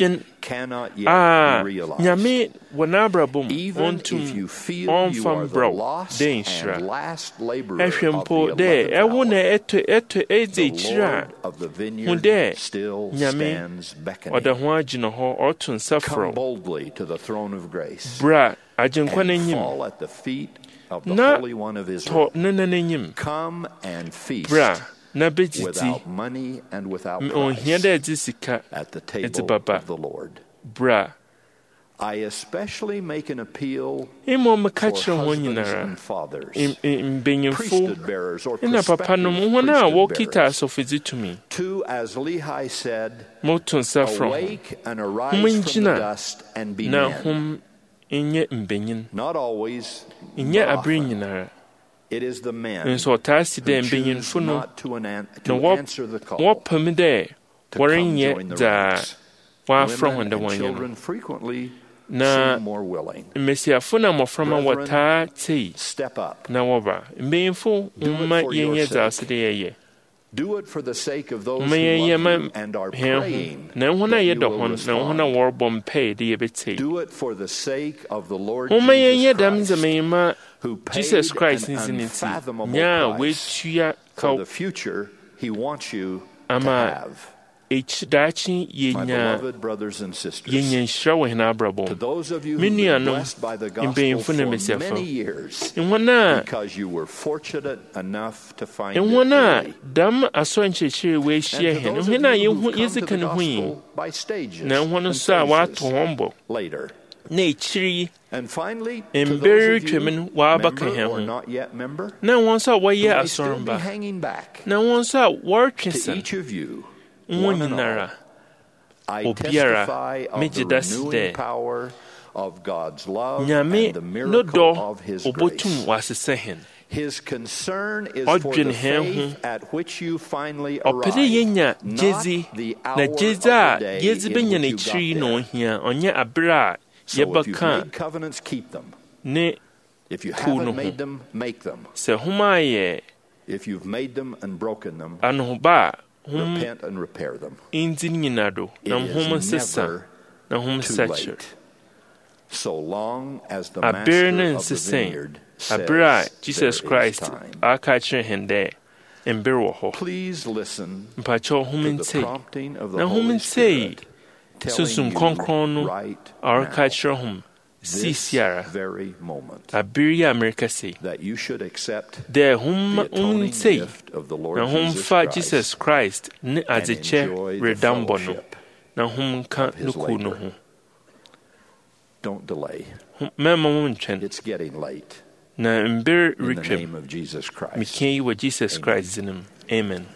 cannot yet Ah, be realized. nyame wanabrabum Even ontum if you feel you onfam are the bro lost de and nhyira. last laborer Ehwempo of the de ewo eleventh na hour, eto eto eze the kyira. Lord of the Hu vineyard de still nyame stands beckoning. oda ho agino ho oto Come nsafro. boldly to the throne of grace Bra agenkwa and n'enyim. fall at the feet of the Na Holy One of to Israel. nana n'enyim. Come and feast Bra na bejiti. without money and without On hia price da edzi sika at the edzi table baba. of the Lord. Bra I especially make an appeal imo for meka kyerɛ ho husbands nyinara. and fathers, Mbenyimfo priesthood bearers or na papa prospective no mo hɔn a priesthood wɔkita bearers, asɔfodzi tumi. to, as Lehi said, Moto nsafro ho. awake and arise Hom from the ngyina dust and be na men. hom nyɛ mbenyin. Not always, Nyɛ but abere often, nyinara. it is the men Nso ɔtaa si who dɛ choose mbenyinfo no not to, anan- na to wɔ- answer the call. wɔpam dɛ to come wɔrenyɛ join the dza ranks. wɔafrɛ Women wɔn dɛ and wɔnyɛ no. children frequently Na seem more willing. mmesiafo na mmɔframma Brethren, wɔtaa tei Step up. na wɔba. Mbenyinfo Do it mma for your yɛnyɛ dza sake. ɔsɛ dɛ yɛyɛ. Do it for the sake of those Mma who yɛnyɛ love ma you and are hɛn ho. praying Na ɛho na that you yɛdɔ will ho no, na ɛho na respond. wɔrebɔ mpae dɛ yɛbɛtei. Do it for the sake of the Lord Momma yɛnyɛ Jesus dɛm Christ, ndzɛmɛyɛma who paid Jesus Christ an nsi ne nti. unfathomable Nya a price woatua for kaw the future He wants you to ama have. daakye My yɛnya beloved brothers and sisters, yɛnya nhyira wɔ hɛn abrabɔ to mu. those of you who Me have been nuanom, blessed by the gospel mpanyimfo na for mmesiafo. many years, Nhɔn a because you were fortunate enough to find it nhɔn a early. dɛm asɔ nkyerɛkyerɛ wɔahyia And to hɛn. those Nhɔn of a you yɛhu who've come to yɛdzi the kan ho yi. gospel by stages Na nhɔn and nso a wɔato phases wɔn bɔ. later. Na ekyiri And finally, to mbere those of retwam you, no wɔabɛka member hɛn or ho. not yet member, Na wɔn nso a who wɔyɛ may still be asɔremba. hanging back, Na wɔn nso a wɔretwe to sɛn. each of you, Wɔn one and all, nyinara. I Obiara, testify of megye the da si renewing dɛ power of God's love Nyame and the no miracle dɔ of His obotum grace. wɔasesa hɛn. His concern is for Ɔdwene the hɛn faith ho. at which you finally Ɔpɛ arrive, dɛ yɛnya not gyedzi, the na hour of gyedzi the a day yɛdzi in bɛnya which you n'ekyiri got na there. ohia, ɔnyɛ abere a So if you've yɛbɛka made covenants, keep them. ne If you Cool no haven't ho. made them, make them. sɛ homa ayɛ If you've made them and broken them, anohoba a hom repent and repair them. ndzi ne nyina do, It na hom is nsesa, never na hom too nsakyer. late. So long as the Abere master ne of the nsesɛn, vineyard abere a says Jesus there is Christ time. aka kyerɛ hɛn dɛ mbere wɔ hɔ. Please listen Mpakyɛw hom to the ntei, prompting of the na hom Holy ntei Spirit telling sunsum you kronkron no right a ɔreka now, kyerɛ hom this siesiara very moment, abere yi a mereka sei that you should accept dɛ hom the atoning ntei gift of the Lord na hom Jesus fa Christ Jesus Christ ne and adzekyɛ enjoy the redambɔ no fellowship na hom nka of his no kuw no labor. ho. Don't delay. Hom- Mɛmma mo ntwɛn It's getting late. na mbere In the retwam. name of Jesus Christ. Meka yi wɔ Jesus Christ din mu. Amen.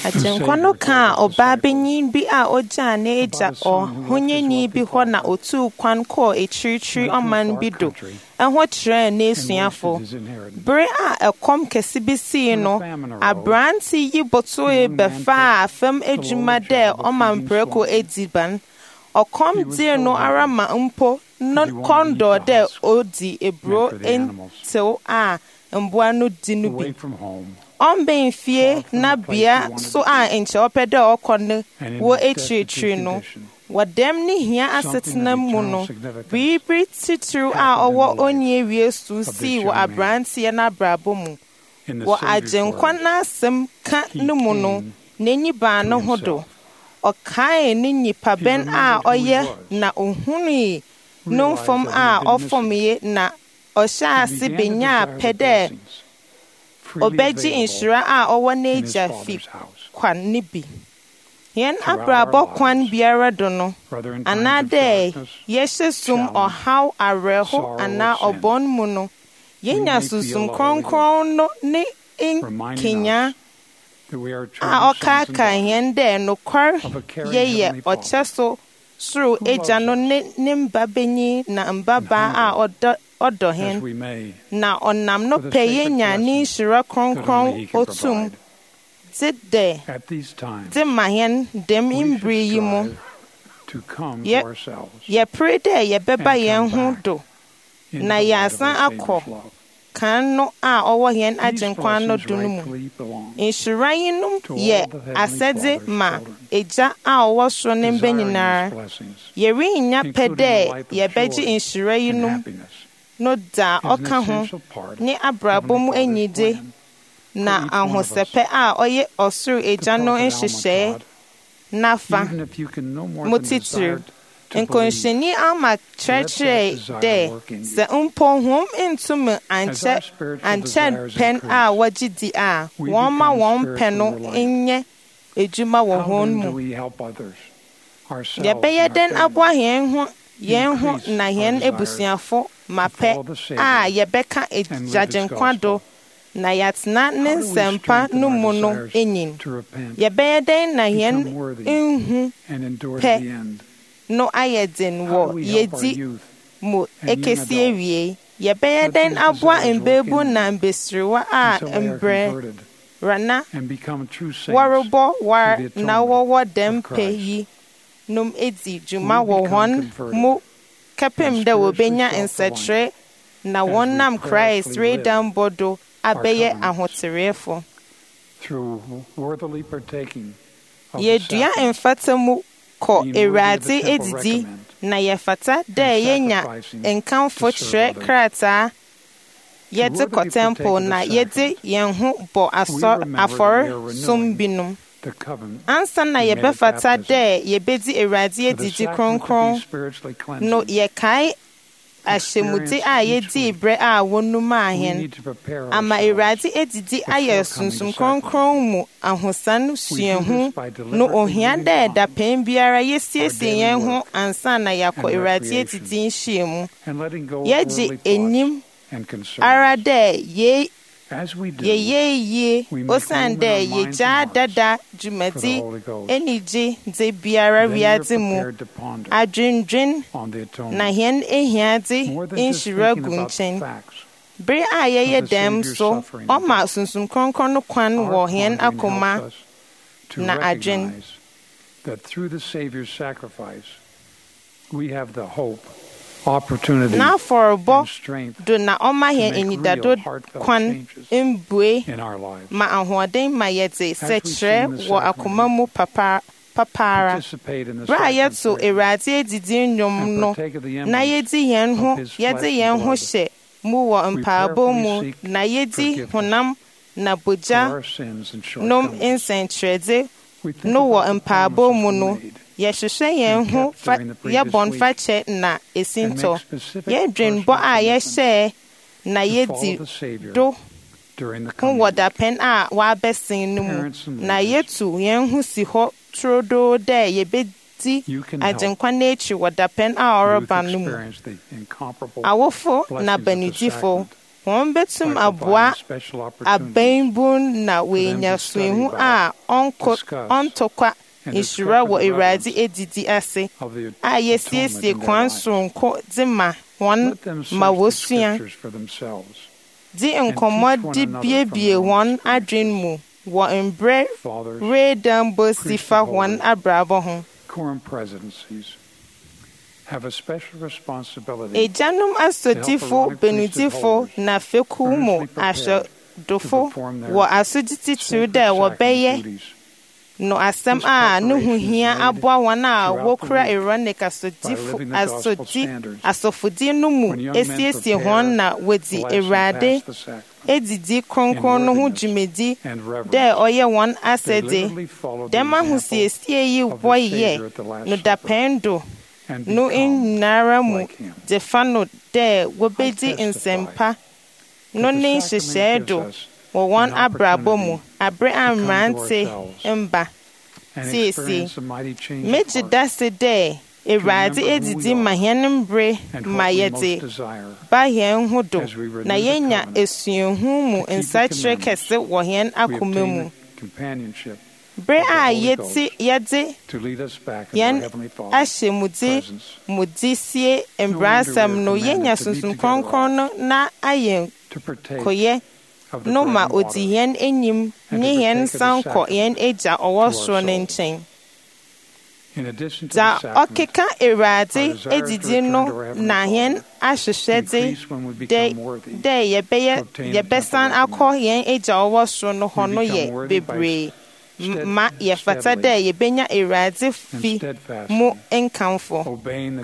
Agyenkwa no ka ɔbaa benyin bi a ogya na egya ɔhonyeni bi hɔ na otu kwan kɔɔ ekyirikyiri ɔman bi do ɛho kyerɛ n'esuafo. Bere a ɛkɔm kɛse bi sii no, aberante yi botoe bɛfaa fam adwuma dɛ ɔmamprɛko edi ban. Ɔkɔm die no ara ma mpo no kɔndɔ dɛ odi eburo entew a mboa no di no bi. Ɔmbɛn fie na bea so a nkyɛ ɔpɛ dɛ ɔkɔ no wɔ ekyirikyiri no. Wɔdɛm ne hia asetena mu no, biribi titiriw a ɔwɔ onye wie so sii wɔ aberanteɛ n'abrabɔ mu. Wɔ Agyenkwa n'asɛm ka no mu no, n'ani baa ne ho do. Ɔkae ne nnipa bɛn a ɔyɛ na ohunui no mfom a ɔfomye na ɔhyɛ ase benya pɛ dɛ ɔbɛgye nhyira a ɔwɔ n'agya fi kwan ne bi. Yɛn abrabɔ kwan biara do no, anaa dɛ yɛhyɛ sum ɔhaw awerɛho anaa ɔbɔn mu no, yɛnya susum kronkron no ne nkenya a ɔkaaka yɛn dɛ nokwar yɛyɛ ɔkyɛ so soro agya no ne ne mba benyin na mbabaa a ɔdɔ ɔdɔ hen na ɔnam no pɛ yɛnya ne nhyira kronkron otum de dɛ de ma yɛn dɛm mbere yi mu. Yɛpere dɛ yɛbɛba yɛn ho do na yɛasan akɔ kan no a ɔwɔ yɛn Agyenkwa no do no mu. Nhyira yi no yɛ asɛde ma agya a ɔwɔ soro ne mba nyinaa. Yɛrennya pɛ dɛ yɛbɛgye nhyira yi no no da ɔka ho ne abrabɔ mu anyide na ahosɛpɛ a ɔyɛ ɔsoro agya no nhyehyɛe nafa mu titiri. Nkɔnhyɛni ama kyerɛkyerɛ dɛ sɛ mpo hom ntumi ankyɛ ankyɛ pɛn a wɔgye di a wɔn ma wɔn pɛ no nyɛ adwuma wɔ hɔn mu. Yɛbɛyɛ dɛn aboa yɛn ho yɛn ho na yɛn abusuafo mapɛ a yɛbɛka Agyenkwa do na yɛatena ne nsɛmpa no mu no enyin. Yɛbɛyɛ dɛn na yɛn nhu pɛ no ayɛ den wɔ yɛdi mu ekesi awie. Yɛbɛyɛ dɛn aboa mbeebu na mbesiriwa a mbrɛ rana wɔrebɔ war na wɔwɔ dɛm pɛ yi nom edi dwuma wɔ hɔn mu kɛpem dɛ wɔbɛnya nsɛkyerɛ na wɔnam Christ redambɔ do abɛyɛ ahoterefo. Yɛdua mfata mu kɔ Awurade edidi na yɛfata dɛ yɛnya nkamfo kyerɛ krataa yɛde kɔ temple na yɛde yɛn ho bɔ afɔre som binom. Ansa na yɛbɛfata dɛ yɛbɛdi Awurade edidi kronkron no yɛkae ahyɛmude a yɛdi brɛ a wɔnum ahɛn ama Awurade edidi ayɛ sunsum kronkron mu ahosan suahu no ohia dɛ dapɛn biara yɛsiesie yɛn ho ansa na yɛakɔ Awurade edidi nhyia mu. Yɛgye enim ara dɛ yɛ yɛyɛ yie osan dɛ yɛgyaa dada dwumadi anigye de biara wiade mu adwendwen na yɛn ehiade nhyira gu nkyɛn. Bere a yɛyɛ dɛm so ɔma sunsum kronkron no kwan wɔ yɛn akoma na adwen. Na afɔrebɔ do na ɔma yɛn enidado kwan mbue ma ahoɔden ma yɛde sɛkyerɛ wɔ akoma mu papa papaara. Bere a yɛto Awurade edidi nnwom no na yɛdi yɛn ho yɛde yɛn ho hyɛ mu wɔ mpaabɔ mu na yɛdi honam na bogya nom nsɛnkyerɛdze no wɔ mpaabɔ mu no. Yɛhyehyɛ yɛn ho yɛbɔ mfakyɛ na esintɔ. Yɛdwen bɔ a yɛhyɛ na yɛdi do ho wɔ dapɛn a wɔabɛsen no mu na yɛtu yɛn ho si hɔ turodoo dɛ yɛbɛdi Agyenkwa n'akyi wɔ dapɛn a ɔreba no mu. Awofo na banidifo wɔn bɛtum aboa abɛnbun na wɔanya suihu a ɔntɔkwa nhyira wɔ Awurade edidi ase a yɛsiesie kwan soronko de ma wɔn ma wɔsua di nkɔmmɔ de biebie wɔn adwen mu wɔ mbrɛ redambo si fa wɔn abrabɔ ho. Ejanom asodifo benudifo na feku mu ahyɛdofo wɔ asodititiri dɛ wɔbɛyɛ no asɛm a ne ho hia aboa wɔn a wɔkura ironic asodifo asodi asɔfodi no mu esiesie wɔn na wɔdi Awurade edidi kronkron no ho dwumedi dɛ ɔyɛ wɔn asɛde dɛm ahosiesie yi wɔyɛ no dapɛndo no nyinara mu de fa no dɛ wɔbɛdi nsɛmpa no ne nhyehyɛe do wɔ wɔn abrabɔ mu abere a mmerante mba siesie megye da se dɛ Awurade edidi ma hɛn mbre ma yɛde ba hɛn ho do na yɛnya esuahu mu nsakyerɛ kɛse wɔ hɛn akoma mu bere a yɛte yɛde yɛn ahyɛ mudi mudi sie mbrasam no yɛnya sunsun kronkron no na ayɛ koyɛ no ma odi yɛn enyim ne yɛn san kɔ yɛn agya ɔwɔ soro ne nkyɛn da ɔkeka Awurade edidi no na yɛn ahyehyɛde dɛ yɛbɛyɛ yɛbɛsan akɔ yɛn agya ɔwɔ soro no hɔ no yɛ bebree ma yɛfata dɛ yɛbɛnya Awurade fi mu nkamfo.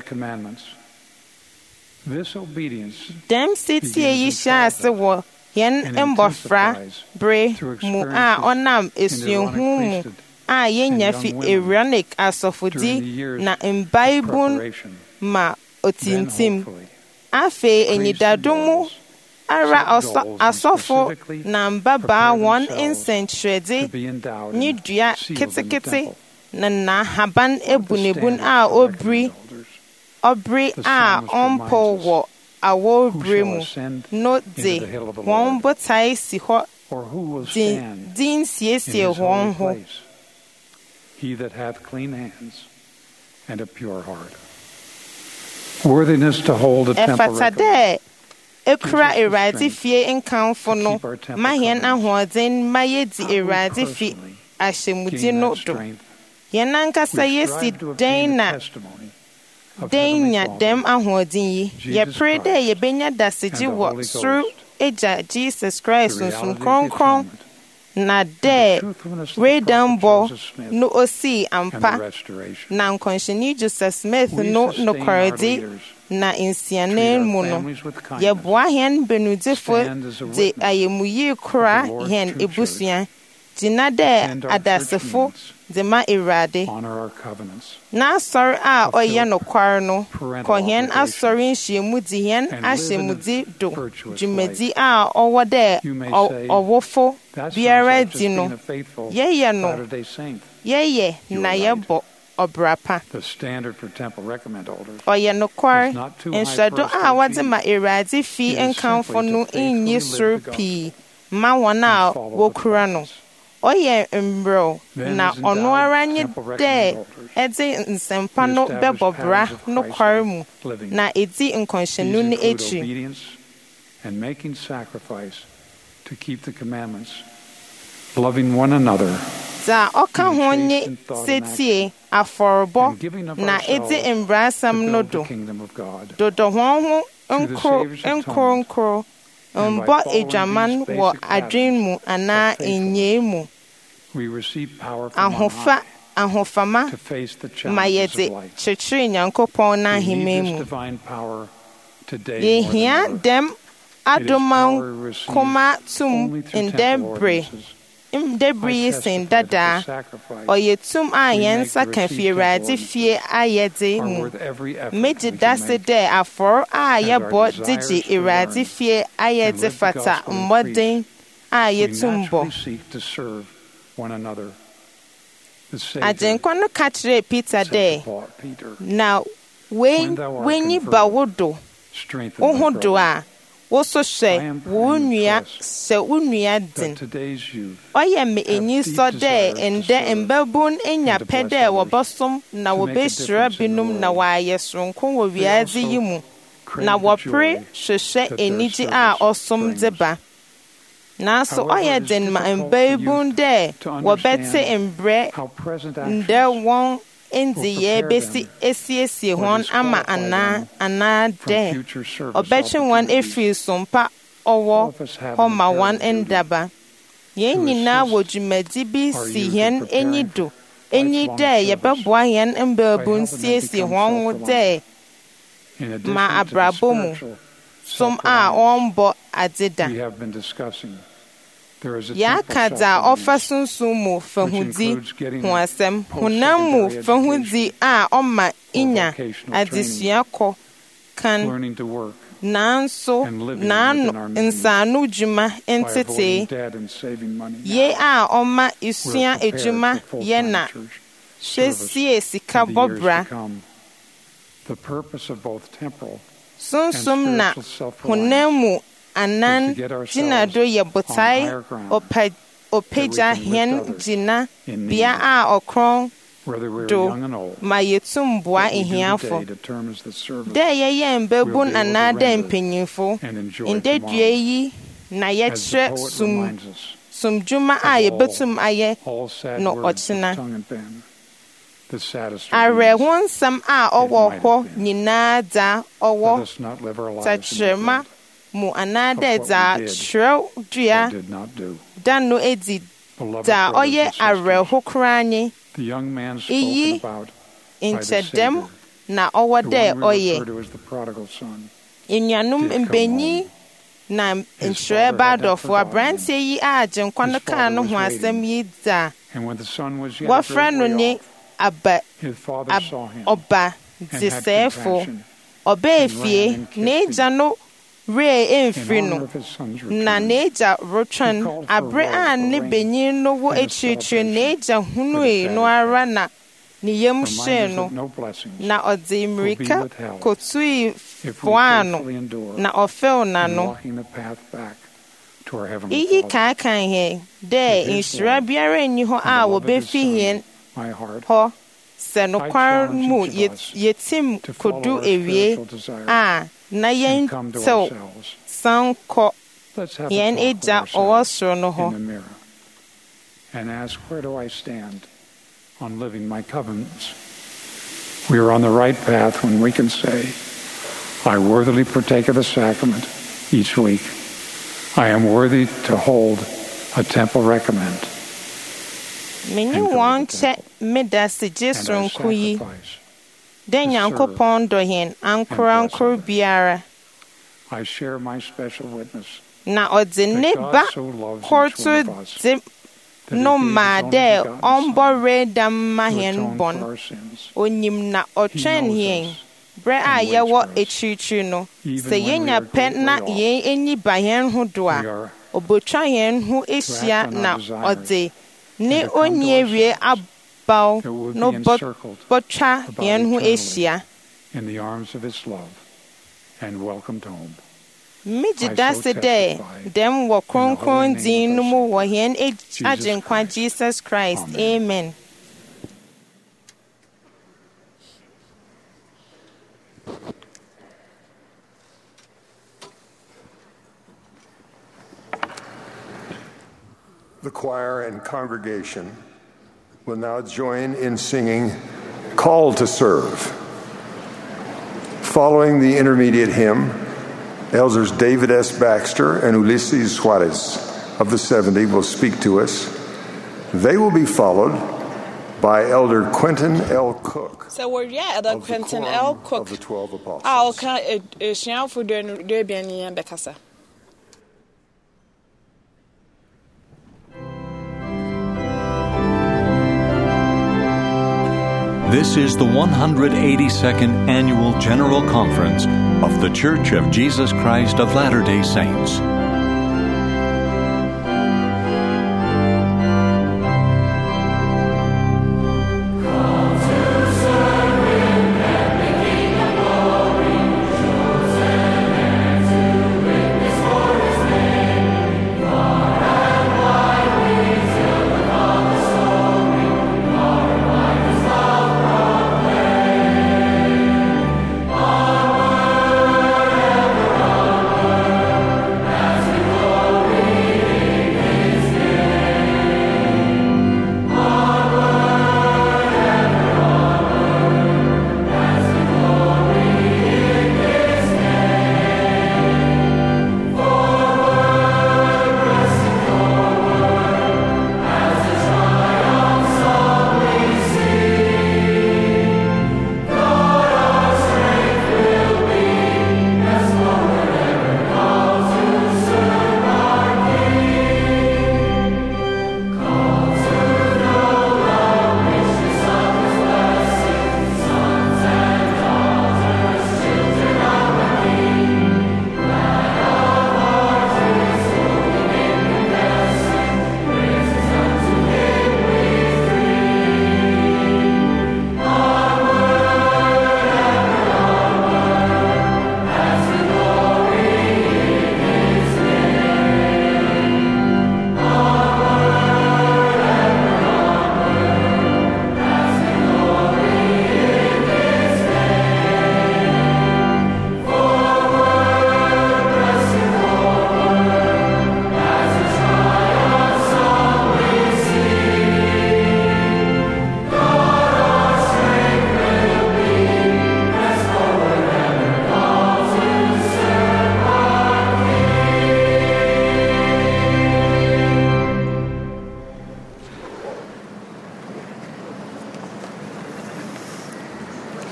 Dɛm setie yi hyɛ ase wɔ yɛn mbɔfra bere mu a ɔnam esuahu mu a yɛnya fi Aaronic asɔfodi na mbaibun ma otintim. Afei enyidado mu ara asɔfo na mbabaa wɔn nsɛnkyerɛdze ne dua ketekete na nahaban ebunebun a obiri obiri a ɔmpɔ wɔ awɔbere mu no de wɔn botae si hɔ din siesie wɔn ho. He that hath clean hands and a pure heart. Worthiness to hold a temple record. Ekura Awurade fie nkamfo no ma hɛn ahoɔden ma yɛdi Awurade fi ahyɛmudi no do. Yɛn ankasa yɛsi dɛn na dɛn nya dɛm ahoɔden yi yɛpere dɛ yɛbɛnya dasegye wɔ soro agya Jesus Christ nsum kronkron na dɛ redambɔ no osii ampa na nkɔnhyɛni Joseph Smith no nokɔrɛde na nsianan mu no yɛboa hɛn benudifo de ayɛmuyi kora hɛn ebusua gyina dɛ adasefo de ma Awurade na asɔre a ɔyɛ nokware no kɔ hɛn asɔre nhyiamu di hɛn ahyɛmudi do dwumadi a ɔwɔ dɛ ɔwofo biara di no yɛyɛ no yɛyɛ na yɛbɔ ɔbrapa ɔyɛ nokware nhyɛdo a wɔde ma Awurade fi nkamfo no nyi soro pii ma wɔn a wokura no ɔyɛ mbrɛw na ɔno ara nye dɛ ɛde nsɛmpa no bɛbɔ bra nokware mu na edi nkɔnhyɛnu no akyi and making sacrifice to keep the commandments, loving one another. Da ɔka ho nye setie afɔrebɔ na edi mbrasam no do dodo wɔn ho nkoro nkoro nkoro mbɔ edwaman wɔ adwen mu anaa enyee mu ahofa ahofama ma yɛde kyekyere Nyankopɔn n'ahemman mu yɛhia dɛm adoman koma tum ndɛbre ndɛbre yi sen dadaa ɔyɛ tum a yɛn nsa ka fi Awurade fie ayɛde mu megye da se dɛ afɔre a yɛbɔ de gye Awurade fie ayɛde fata mmɔden a yɛtum bɔ agyenkwa no ka kyerɛɛ Peter dɛ na wenyi ba wo do wo ho do a woso hwe wo nua se wo nua din oye me enyi so de ende mbabun enya pede wo bosom na wo beshira binum na wa yesronko wo wiazi yimu na wo pre hwehwe eniji a osom deba naso oye den ma mbabun de wo bete embre nde won Indi ye besi esiesie hon ama ana ana de obechi wan efi sompa owo homa wan endaba ye nyina wodwumadi bi si hen enyi do enyi de ye beboa hen mbabun siesie hon de ma abrabomu som a ombo adeda ya kada ofa sunsun mu fahudi huasem hunam mu fahudi a oma inya adesua ko kan nanso nanu insanu juma entete ye a oma isua ejuma ye na hwesie sika bobra sunsum na hunam mu anan jina do ye botai opeja hen jina bia a okron do ma yetum boa ehiafo de ye ye mbebun anada mpenyimfo inde due yi na ye tre sum sum juma a ye betum aye no ochina are won sam a owo ho nyina da owo tachrema mu anada za shrew dua danu edi da oye areho kranye iyi inchedem na owode oye inyanum mbenyi na nchre badofo abrantie yi aje nkwan kan no ho asem yi da wa frano ni aba oba disefo oba efie ne jano re enfrino na neja rotran abre an ne benyin no wo echichi neja hunu e no ara na ni yem hye no na ode America kotui foano na ofel na no iyi ka kan he de insura biara ni ho a wo be fihien ho se no kwan mu yetim kodu ewie a na yen so sanko yen eja owosro no ho and ask, where do I stand on living my covenants? We are on the right path when we can say, I worthily partake of the sacrament each week. I am worthy to hold a temple recommend. Many want me da suggestion kuyi. Den Yankopon do hen ankor ankor biara. I share my special witness. Na odine ba korto de no ma de ombore dam ma hen bon. Onyim na otwen hen. Bre a ye wo echichi no. Se yenya pen na ye enyi ba hen ho do a. Obotwa hen ho ehia na ode ne onye wie ab no botcha yen hu esia in the arms of his love and welcomed home. Miji dase de dem wo kronkron din no mu wo hen agenkwa Jesus Christ. Amen. The choir and congregation will now join in singing Call to Serve. Following the intermediate hymn, Elders David S. Baxter and Ulysses Suarez of the seventy will speak to us. They will be followed by Elder Quentin L. Cook. So we're yeah, Elder Quentin L. Cook of the twelve apostles. I'll kind of share for doing Debian and Becassa. This is the one hundred eighty-second Annual General Conference of The Church of Jesus Christ of Latter-day Saints.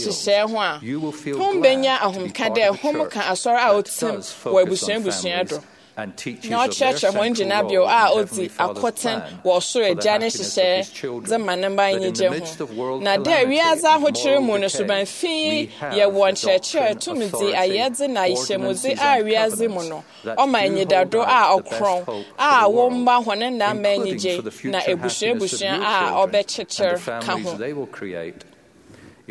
hyehyɛ ho a hom benya ahomka dɛ hom ka asɔre a otim wɔ abusua do na ɔkyerɛkyerɛ hɔ gyinabea a ɔdi akɔtɛn wɔ ɔsoro agya ne hyehyɛ dze ma ne mba anyigye ho na dɛ wiadze ahokyere mu no suban fii yɛwɔ nkyerɛkyerɛ tumi di ayɛdze na ahyɛmudze a wiadze mu no ɔma anyidado a ɔkorɔn a wɔmba hɔ ne nna ma anyigye na ebusuabusua a ɔbɛkyekyer ka ho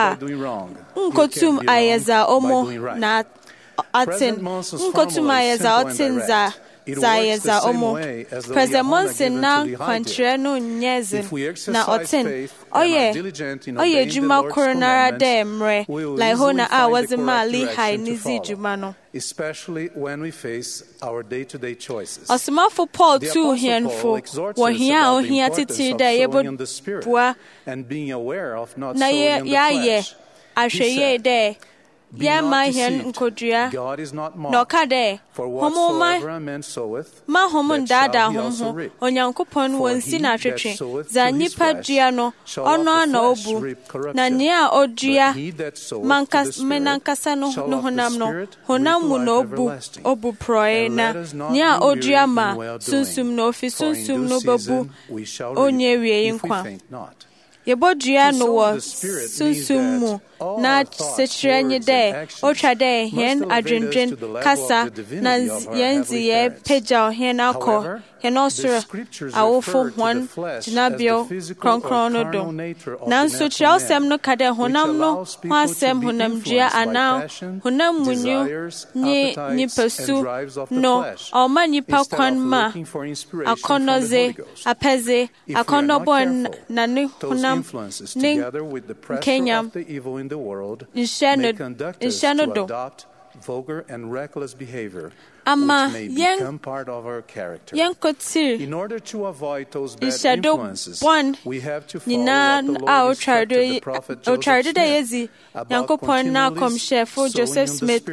a nkotum ayɛza ɔmo na aten nkotum ayɛza ɔten za zayɛza ɔmo President Monson na kwankyerɛ no nyɛ zen na ɔten ɔyɛ ɔyɛ adwuma koro nara dɛ mmerɛ laihona a wɔdze maa Lehi ne zi adwuma no especially when we face our day-to-day choices. Ɔsomafo Paul tuu hiɛnfo wɔ hia a ohia titiri dɛ yɛbɛboa and being aware of not na sowing in the yɛayɛ flesh. ahwɛyie dɛ ye ma hien nkodua no kade homo ma ma homo dada homo onyankopon wonsi na twetwe za nipa dua no ono na obu na nia odua mankas menankasa no no honam no honam mu no obu obu proe na nia odua ma sunsum no ofi sunsum no babu onye wie nkwa yebodua no wo sunsum mu na sechirenye de otwade hen adwendwen kasa na yenzi ye peja hen akọ hen osoro awofo hon jinabio kronkron no do nanso chiawsem no kade honam no hwasem honam dua ana honam munyu ni ni pesu no oma nipa kwan ma akonoze apeze akonobon na ne honam ni Kenya the world may conduct us to adopt vulgar and reckless behavior, Ama which may become part of our character. In order to avoid those bad influences, we have to follow what the Lord instructed the prophet Joseph Smith about continually sowing in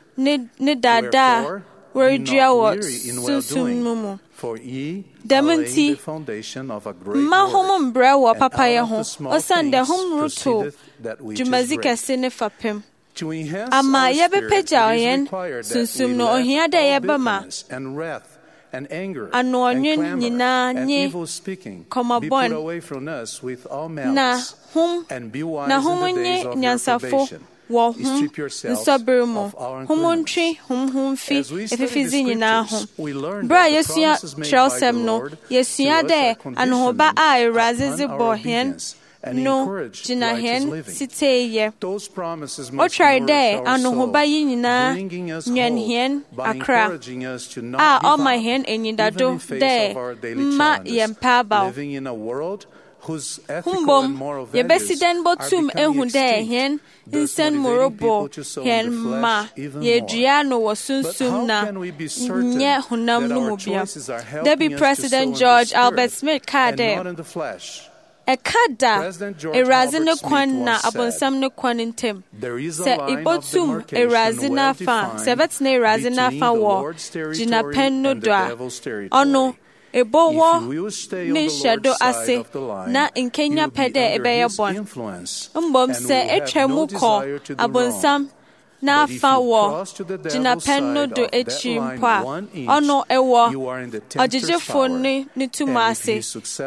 the Spirit. Wherefore, be not weary in well-doing, for ye are laying the foundation of a great work, and out of the small things proceedeth that which is great. To enhance our spirit, it is required that we let all bitterness and wrath and anger and clamor and evil speaking be put away from us with all malice, and be wise in the days of your probation. Wo hum nsobere mu humontwi humhumfi efifizi nyina ho bra yesua trelsem no yesua de anhoba a erazizi bohen no jina hen siteye o try de anhoba yi nyina nyen hen akra a all my hen enyidado de ma yempa ba humbom yebesiden botum ehu de hen insen morobo hen ma yedua no wosunsum na nye hunam no mobia Debbie President George Albert Smith kade ekada erazi ne kwan na abonsam ne kwan ntem se ibotum erazi na fa se vetne erazi na fa wo jina pen no do ono ebo wo ne shadow ase na nkenya pede ebeye bon mbom se etwemu ko abonsam na fa wo jina penno do echi mpa ono ewo ojejefo ne nituma ase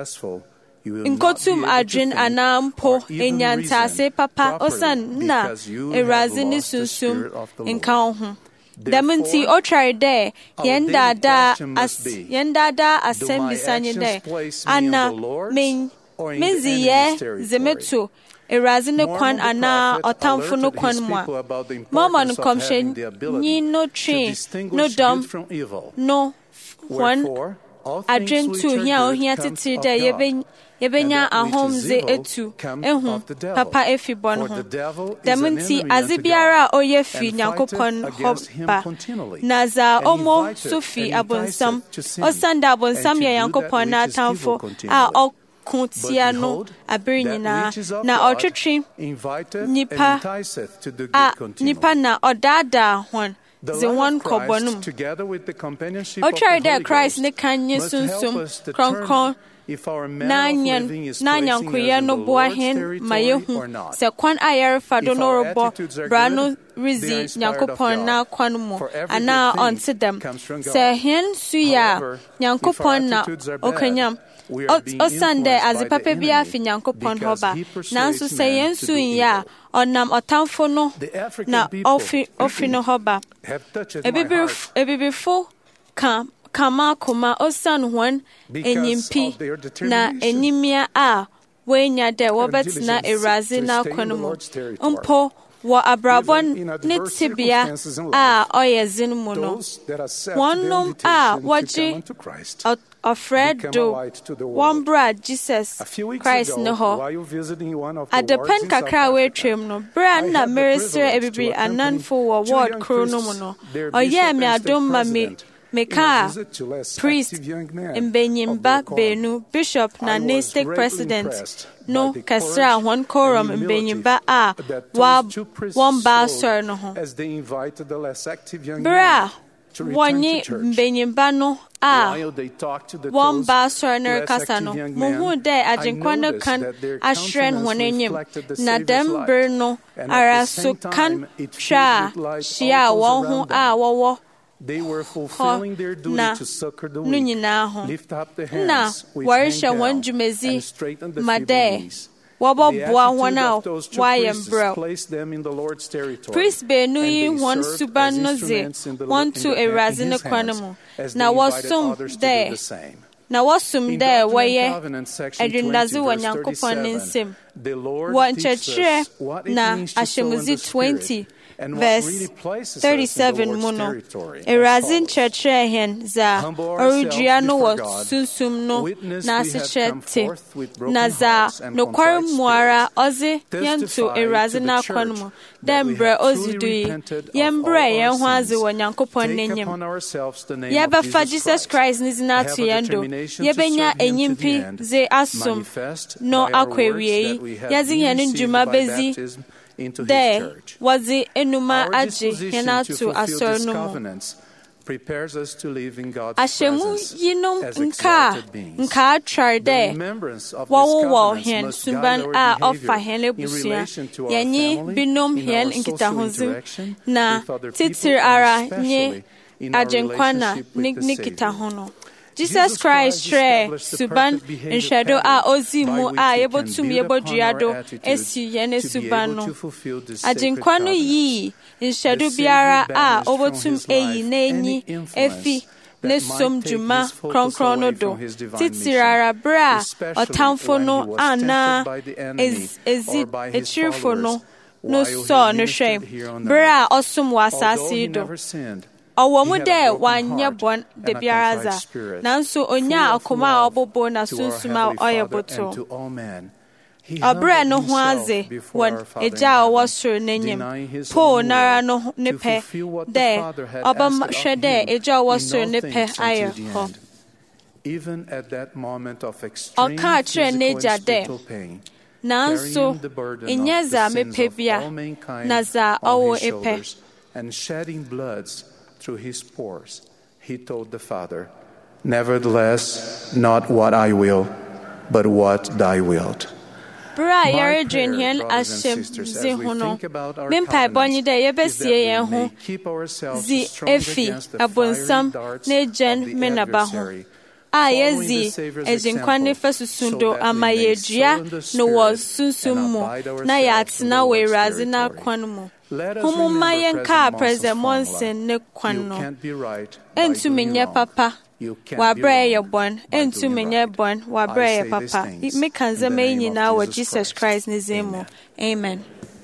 nkotum adwen anampo enyantase papa osan na erazi ni sunsum nka ho Damunti o try de yenda da as yenda da asem bisanye de ana men menzi ye zemetu erazi ne kwan ana otamfo no kwan mu mama no komhye ni no twe no dom no one adwen tu hia o hia titi de yeben yebenya ahomze etu ehu papa efibon ho demunti azibiara oyefi nyankopon hoba naza omo sufi abonsam osanda abonsam ya yankopon na tamfo a okuntia no abrinyina na otwetwe nipa a nipa na odada hon the one kobonum o try that Christ ne kanye sunsum kronkron nanyan nanyan kuya no boa hen mayehu se kwan ayar fado no robo brano rizi nyankopon na kwan mu ana onto them se hen suya nyankopon na okanyam o sande azipape bia fi nyankopon hoba nanso se yen suya onam otamfo no na ofi ofi no hoba ebibi ebibifo kam kama kuma osan hwan enyimpi na enyimia a wenya de wobet na erazi na kwanu mpo wa abrabon nitibia a oyezin mu no wonnom a waji Alfredo one brad Jesus Christ no ho adepen kakra we twem no bra na meresere ebibiri ananfo wo word krono mu no oye me adom ma me Meka, priest, Mbenyimba Benu, bishop na Nastic president, no kasra one quorum Mbenyimba a wa one basor no ho. Bra, wanye Mbenyimba no a one basor no kasa no. Muhu de ajinkwana kan ashren honenyim na dem ber no ara so kan sha shia won ho a wowo. They were fulfilling their duty to succor the weak, lift up the hands which hang down, and straighten the feeble knees. The attitude of those two priests placed them in the Lord's territory, and they served as instruments in, the, in, the, in His hands, as they invited others to do the same. Na wasum de waye edundaze wa Nyankopon nsem wa nchechire na Ashemuzi twenty verse thirty-seven muno erazin chechire hen za orudua no wa sunsum no na asechete na za no kwamuara oze yento erazin na kwanmu dembre ozidui yembre yen hwaze wa Nyankopon nenyem yeba fa Jesus Christ nizinatu yendo yebenya enyimpi ze asum no akwewie yazi hen nduma bezi de wazi enuma aji henatu asornumu ashemu yinom nka nka charde wawo hen sumban a ofa hen lebusia yanyi binom hen nkitahozu na titir ara nye ajenkwana nikitahono Jesus Christ tre suban nshedo a ozimu a yebotum yeboduado esi yene subano ajinkwanu yi nshedo biara a obotum eyi na enyi efi ne som juma kronkrono do titirara bra otamfo no ana ezi echirfo no no so no hwem bra osum wasasi do Owomu de wanye bon de biaraza nanso onya akoma obobo na sunsuma oyeboto Abre no hoaze won eja owosoro nenyem po nara no nepe de oba hwede eja owosoro nepe aye ho even at that moment of extreme physical pain nanso inyeza mepe bia na za owo epe and shedding bloods through his pores, he told the Father, "Nevertheless, not what I will, but what thy wilt." Bra yare drin hen ashem zi hono. Mimpa bonyi de yebesie yen ho. Zi efi abonsam ne jen menaba ho. A yezi ejinkwane fasusundo ama yedua no was sunsumo na yatina we razi na kwanmo. Humuma yenka President Monson ne kwano. Entu menye papa. Wabre ye bon. Entu menye bon. Wabre ye papa. Me kanze me nyina wa Jesus Christ ne zemo. Amen.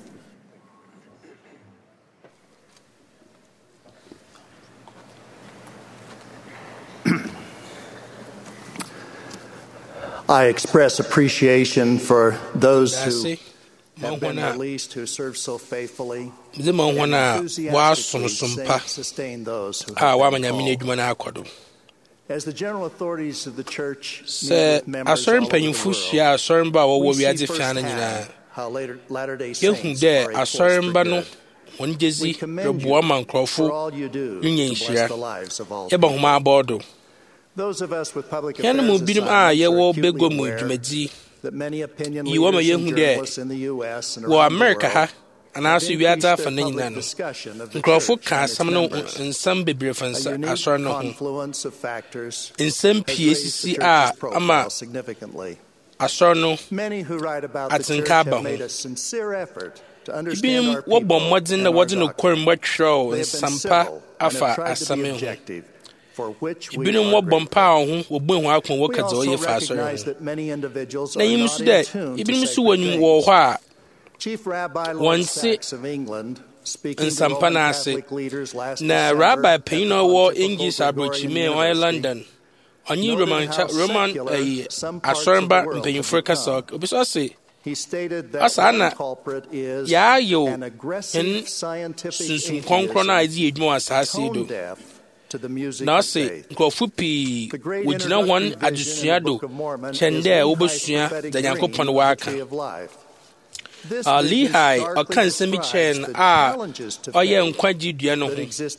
I express appreciation for those who have been released, who serve so faithfully, and enthusiastically sustain those who have been called. As the general authorities of the church meet with members all over the world, we see firsthand how Latter-day Saints are a force for good. We commend you for all you do to bless the lives of all people. Those of us with public affairs assignments are acutely aware that many opinion leaders and journalists in the U S and around the world have increased their public discussion of the church and its members, a unique confluence of factors has raised the church's profile significantly. Many who write about the church have made a sincere effort to understand our people and our doctrine. They have been civil and have tried to be objective, for which we are grateful. We also recognize that many individuals are not in tune to sacred things. Chief Rabbi Lord Sachs of England, speaking to Roman Catholic leaders last December at the Pontifical Gregorian University, noted how secular some parts of the world have become. He stated that one culprit is an aggressive scientific atheism, tone deaf na ɔse nkurɔfo pii wogyina wɔn adesua do kyɛn dɛ wobɛsua dza Nyankopɔn waka. Uh, Lehi ɔka nsɛm bi kyɛn a ɔyɛ nkwagye dua no ho.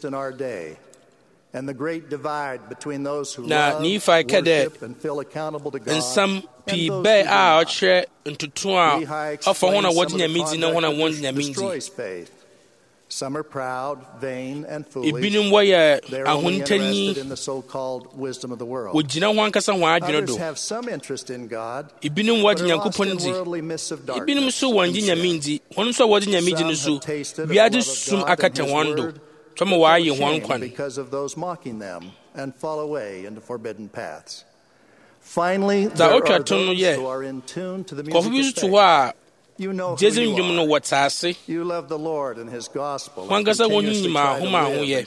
Na Nephi ka dɛ nsɛm pii bɛɛ a ɔkyerɛ ntoto a ɔfa ho na wɔde Nyame di na ho na wɔn Nyame di. Ebinom wɔyɛ ahontanyi, wogyina ho ankasa ho adwene do. Ebinom wɔde Nyankopɔn di, ebinom nso wɔngye Nyame ndi. Wɔn nso a wɔde Nyame di no so, wiade sum akata wɔn do, twɛma wɔayɛ wɔn kwan. Dza ɔtwa to no yɛ, nkurɔfo bi nso to hɔ a Jesu ndwom no wɔte ase. Wɔn ankasa wɔn nyim ahoma a ahoyɛ.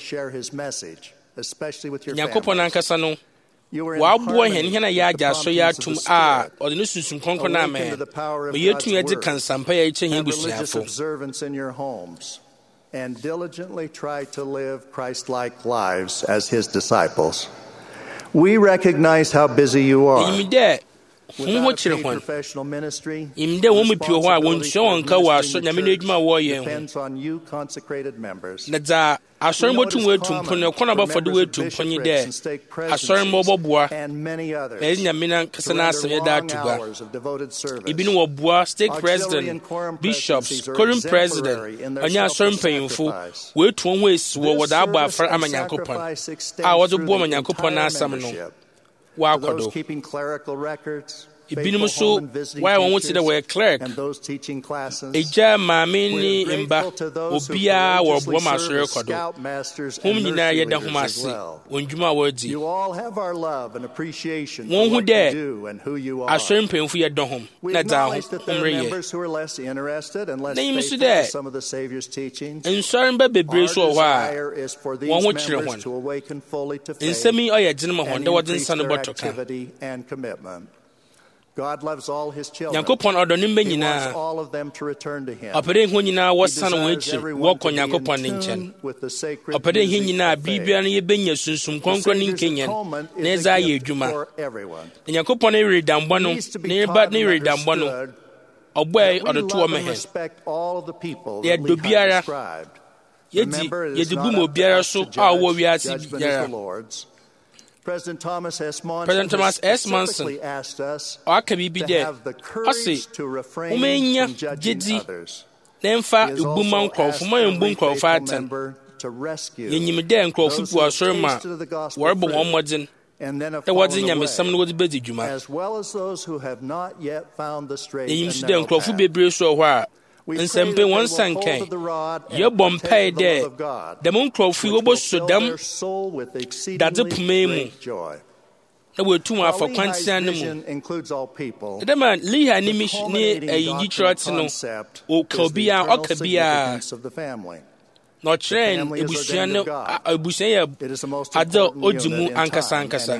Nyankopɔn ankasa no, wɔaboa hɛn hɛn a yɛagye aso yɛ atom a ɔde ne sunsum kronkron no ama yɛn. Ma yɛtumi yɛdze ka nsampa yɛ kyerɛ hɛn busuafo. And diligently try to live Christ-like lives as his disciples. We recognize how busy you are. Without a paid professional ministry, responsibility for administering the church depends on you consecrated members. You notice common for members of bishoprics and stake presidencies and many others surrender long hours of devoted service. Auxiliary and quorum presidencies are exemplary in their self-sacrifice. This service and sacrifice extends through the entire membership. For those keeping clerical records, Ebinom so why wɔn wɔn ti dɛ wɔyɛ clerk. Egya maame ne mba obiara wɔreboa ma asɔre kɔ do. Wɔn nyinaa yɛda ho ase wɔn dwuma a wɔredi. Wɔn ho dɛ asɔre mpanyinfo yɛ dɔ ho na dza ho mmerɛ yɛ. Na yim so dɛ nsɔre mba bebree so wɔ hɔ a wɔn ho kyerɛ wɔn. Nsɛm yi ɔyɛ gyene ma wɔn dɛ wɔde nsa no bɔtɔ ka. Nyankopɔn ɔdɔ ne mba nyinaa. Ɔpɛ dɛ hɔn nyinaa wɔsan wɔn akyiri wɔkɔ Nyankopɔn ne nkyɛn. Ɔpɛ dɛ hɛn nyinaa biribiara no yɛbɛnya sunsum kronkron ne nkɛnyɛn na ɛdze ayɛ adwuma. Na Nyankopɔn ne yeredambɔ no, ne yɛba ne yeredambɔ no, ɔbɔe ɔde to wɔn hɛn. Yɛdɔ biara, yɛdi yɛdi bu ma obiara so a ɔwɔ wiase biara. President Thomas S. Monson ɔaka biribi dɛ ɔse womanya gyedi na ɛmfa ebuma nkurɔfo ma yɛmbu nkurɔfo atɛn. Yɛnyim dɛ nkurɔfo pu asɔre ma wɔrebɔ wɔn mmɔden dɛ wɔdze nyamesɛm no wɔdze bɛdzi dwuma. Yɛnyim so dɛ nkurɔfo bebree so wɔ hɔ a nsɛmpe wɔn nsa nkɛn. Yɛbɔ mpae dɛ dɛm nkurɔfo yi wɔbɛso dɛm dadze poma mu na wɔatum afa kwantia no mu. Dɛm a Lehi ne ayi nyikyerɛ te no, ɔka obiara ɔka biara na ɔkyerɛ ebusua no ebusua yɛ adze ogyi mu ankasa ankasa.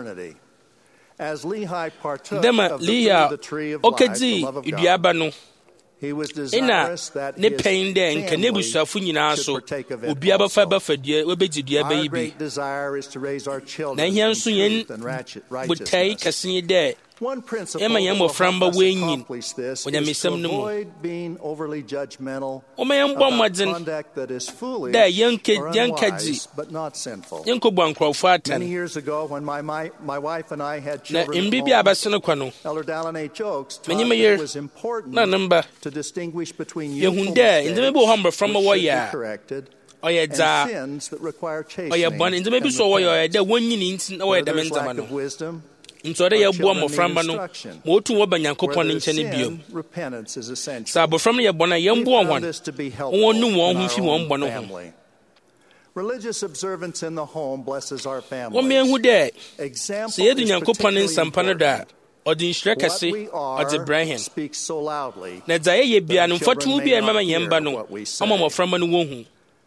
Dɛm a Lehi a ɔkɛdzi duaba no, ina ne pɛn dɛ nka ne busuafo nyinaa so obiara bɛfa bɛfa dua wɔbɛgye dua bɛyi bi. Na ɛhia nso yɛn botae kɛse nye dɛ ɛma yɛn mmɔframma wɔanyin wɔ nyamesɛm no mu. Wɔma yɛn bɔ mmɔden dɛ yɛnkagye yɛnkɔbɔ nkurɔfo atɛn. Na mmere bi a bɛse no kɔ no, menye me yere na ne mba yɛhu dɛ ndzɛmba bi wɔ hɔ mmɔframma wɔyɛ a ɔyɛ dza ɔyɛ bɔne. Ndzɛmba bi so wɔyɛ ɔyɛ dɛ wɔnyini nti na wɔyɛ dɛm ndzɛmba no. Nti ɔdɛ yɛboa mmɔframma no ma wɔtum wɔba Nyankopɔn ne nkyɛn biom. Sɛ abɔfram no yɛ bɔne a yɛmboa wɔn wɔn nu wɔn ho fi wɔn bɔne ho. Wɔmmɛhu dɛ sɛ yɛdi Nyankopɔn ne nsampa no do a ɔde nhyira kɛse ɔde brɛ hɛn. Na dza yɛyɛ bia no mfɔtom bi a ɛmama yɛn ba no ama mmɔframma no wɔhu.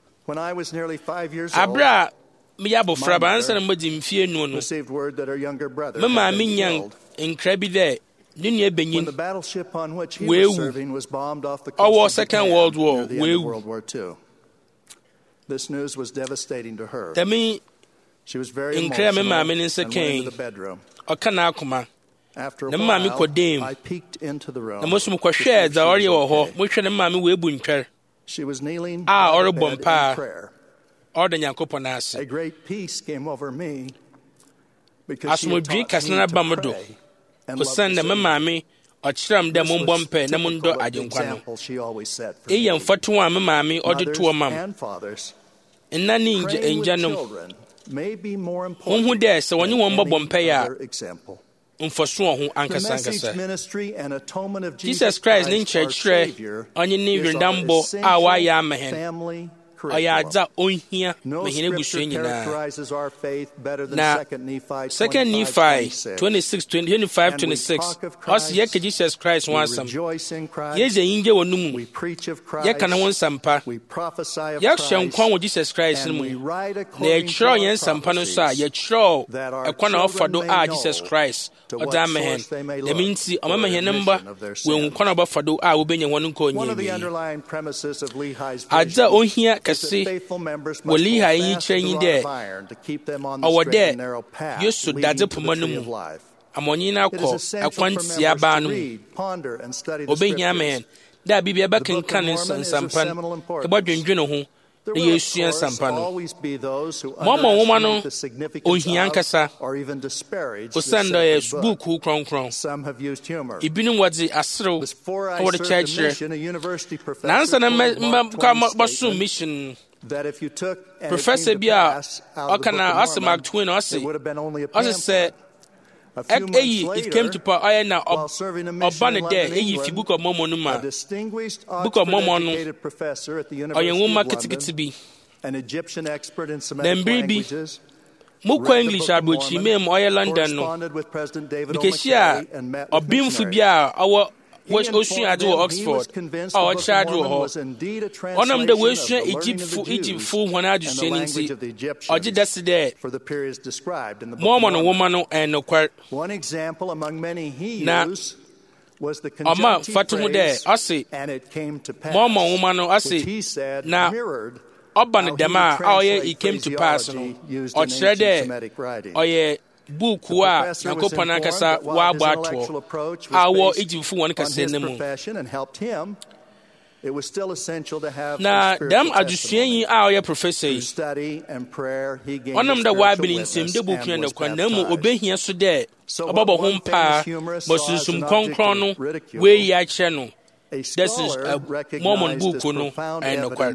Aberɛ a meyɛ abɔfraba ansa na madi mfie nu no, me maame nya nkra bi dɛ ne nua benyin weewu. Ɔwɔ Second World War weewu. Dɛm nkra me maame ne nsa kan ɔka na akoma na maame kɔdem na mosom kɔhwɛ dza ɔreyɛ wɔ hɔ mohwɛ ne maame wɔ ebu ntwɛr a ɔrebɔ mpa ɔda Nyankopɔn ase asomdwe kɛse na ba mo do osiane dɛ me maame ɔkyerɛ m dɛ mombɔ mpɛ na mondɔ agyenkwa no ɛyɛ mfato a me maame ɔde toɔ ma m nna ne ngyanom wohu dɛ sɛ wɔne wɔn bɔbɔ mpɛyɛ a mfaso wɔ ho ankasa ankasa Jesus Christ ne nkyerɛkyerɛ ɔnye ne werɛdambɔ a wɔayɛ ama hɛn ɔyɛ adza ɔnhia mahene busua nyinaa na second Nephi twenty-six twenty-five twenty-six ɔse yɛka Jesus Christ ho asɛm yɛgye yingye wɔ no mu yɛka ne ho nsampa yɛhyɛ nkwa wɔ Jesus Christ no mu na yɛkyerɛw yɛn nsampa no so a yɛkyerɛw ɛkwan na ɔfa do a Jesus Christ ɔdze ama hɛn dɛm nti ɔma mahene no mba wɔahu kwan a ɔbɛfa do a wobɛnya wɔn nkɔ nyi adza ɔnhia kɛse wɔ Lehi yi kyerɛ yi dɛ ɔwɔ dɛ Yesu dadze poma no mu amɔnye no akɔ akwantia baa no mu ɔbɛhia ama hɛn dɛ a biribi ɛbɛkenka ne nsampa no ɛbɛdwendwene ho na yɛsua nsampa no mɔmɔ nwoma no ɔhia nkasa osiane dɛ ɔyɛ buukuu krɔnkrɔn ebinom wɔdze aserew na wɔde kyerɛkyerɛ nansa na mbɛsom mission professor bi a ɔka na ɔse Mark Twain ɔse ɔse sɛ ɛyi it came to pass ɔyɛ na ɔba ne dɛ ɛyi fi Book of Mormon no ma Book of Mormon no ɔyɛ nwoma ketekete bi na mbere bi mokɔ English aborɔkyimee mu ɔyɛ London no bikehyia a ɔbemfo bi a ɔwɔ wɔsua ade wɔ Oxford a ɔkyerɛ ade wɔ hɔ ɔnam dɛ wɔasua Egyptfo Egyptfo wɔn adesua no nti ɔgye da se dɛ Mormon nwoma no ɛyɛ nokware na ɔma fato ho dɛ ɔse Mormon nwoma no ɔse na ɔba no dɛm a a ɔyɛ it came to pass no ɔkyerɛ dɛ ɔyɛ buukuu a Nyankopɔn ankasa wɔabɔ atoɔ a wɔ Egyptfo wɔn kasa no mu na dɛm adesua yi a ɔyɛ professor yi ɔnam dɛ wɔabene nsɛm dɛ buukuu no kwan na mmom ɔbɛhia so dɛ ɔbɛbɔ ho mpaa bɔ sunsum kɔnkrɔn no wɔayi akyerɛ no dɛ sins Mormon buukuu no ɛyɛ nokware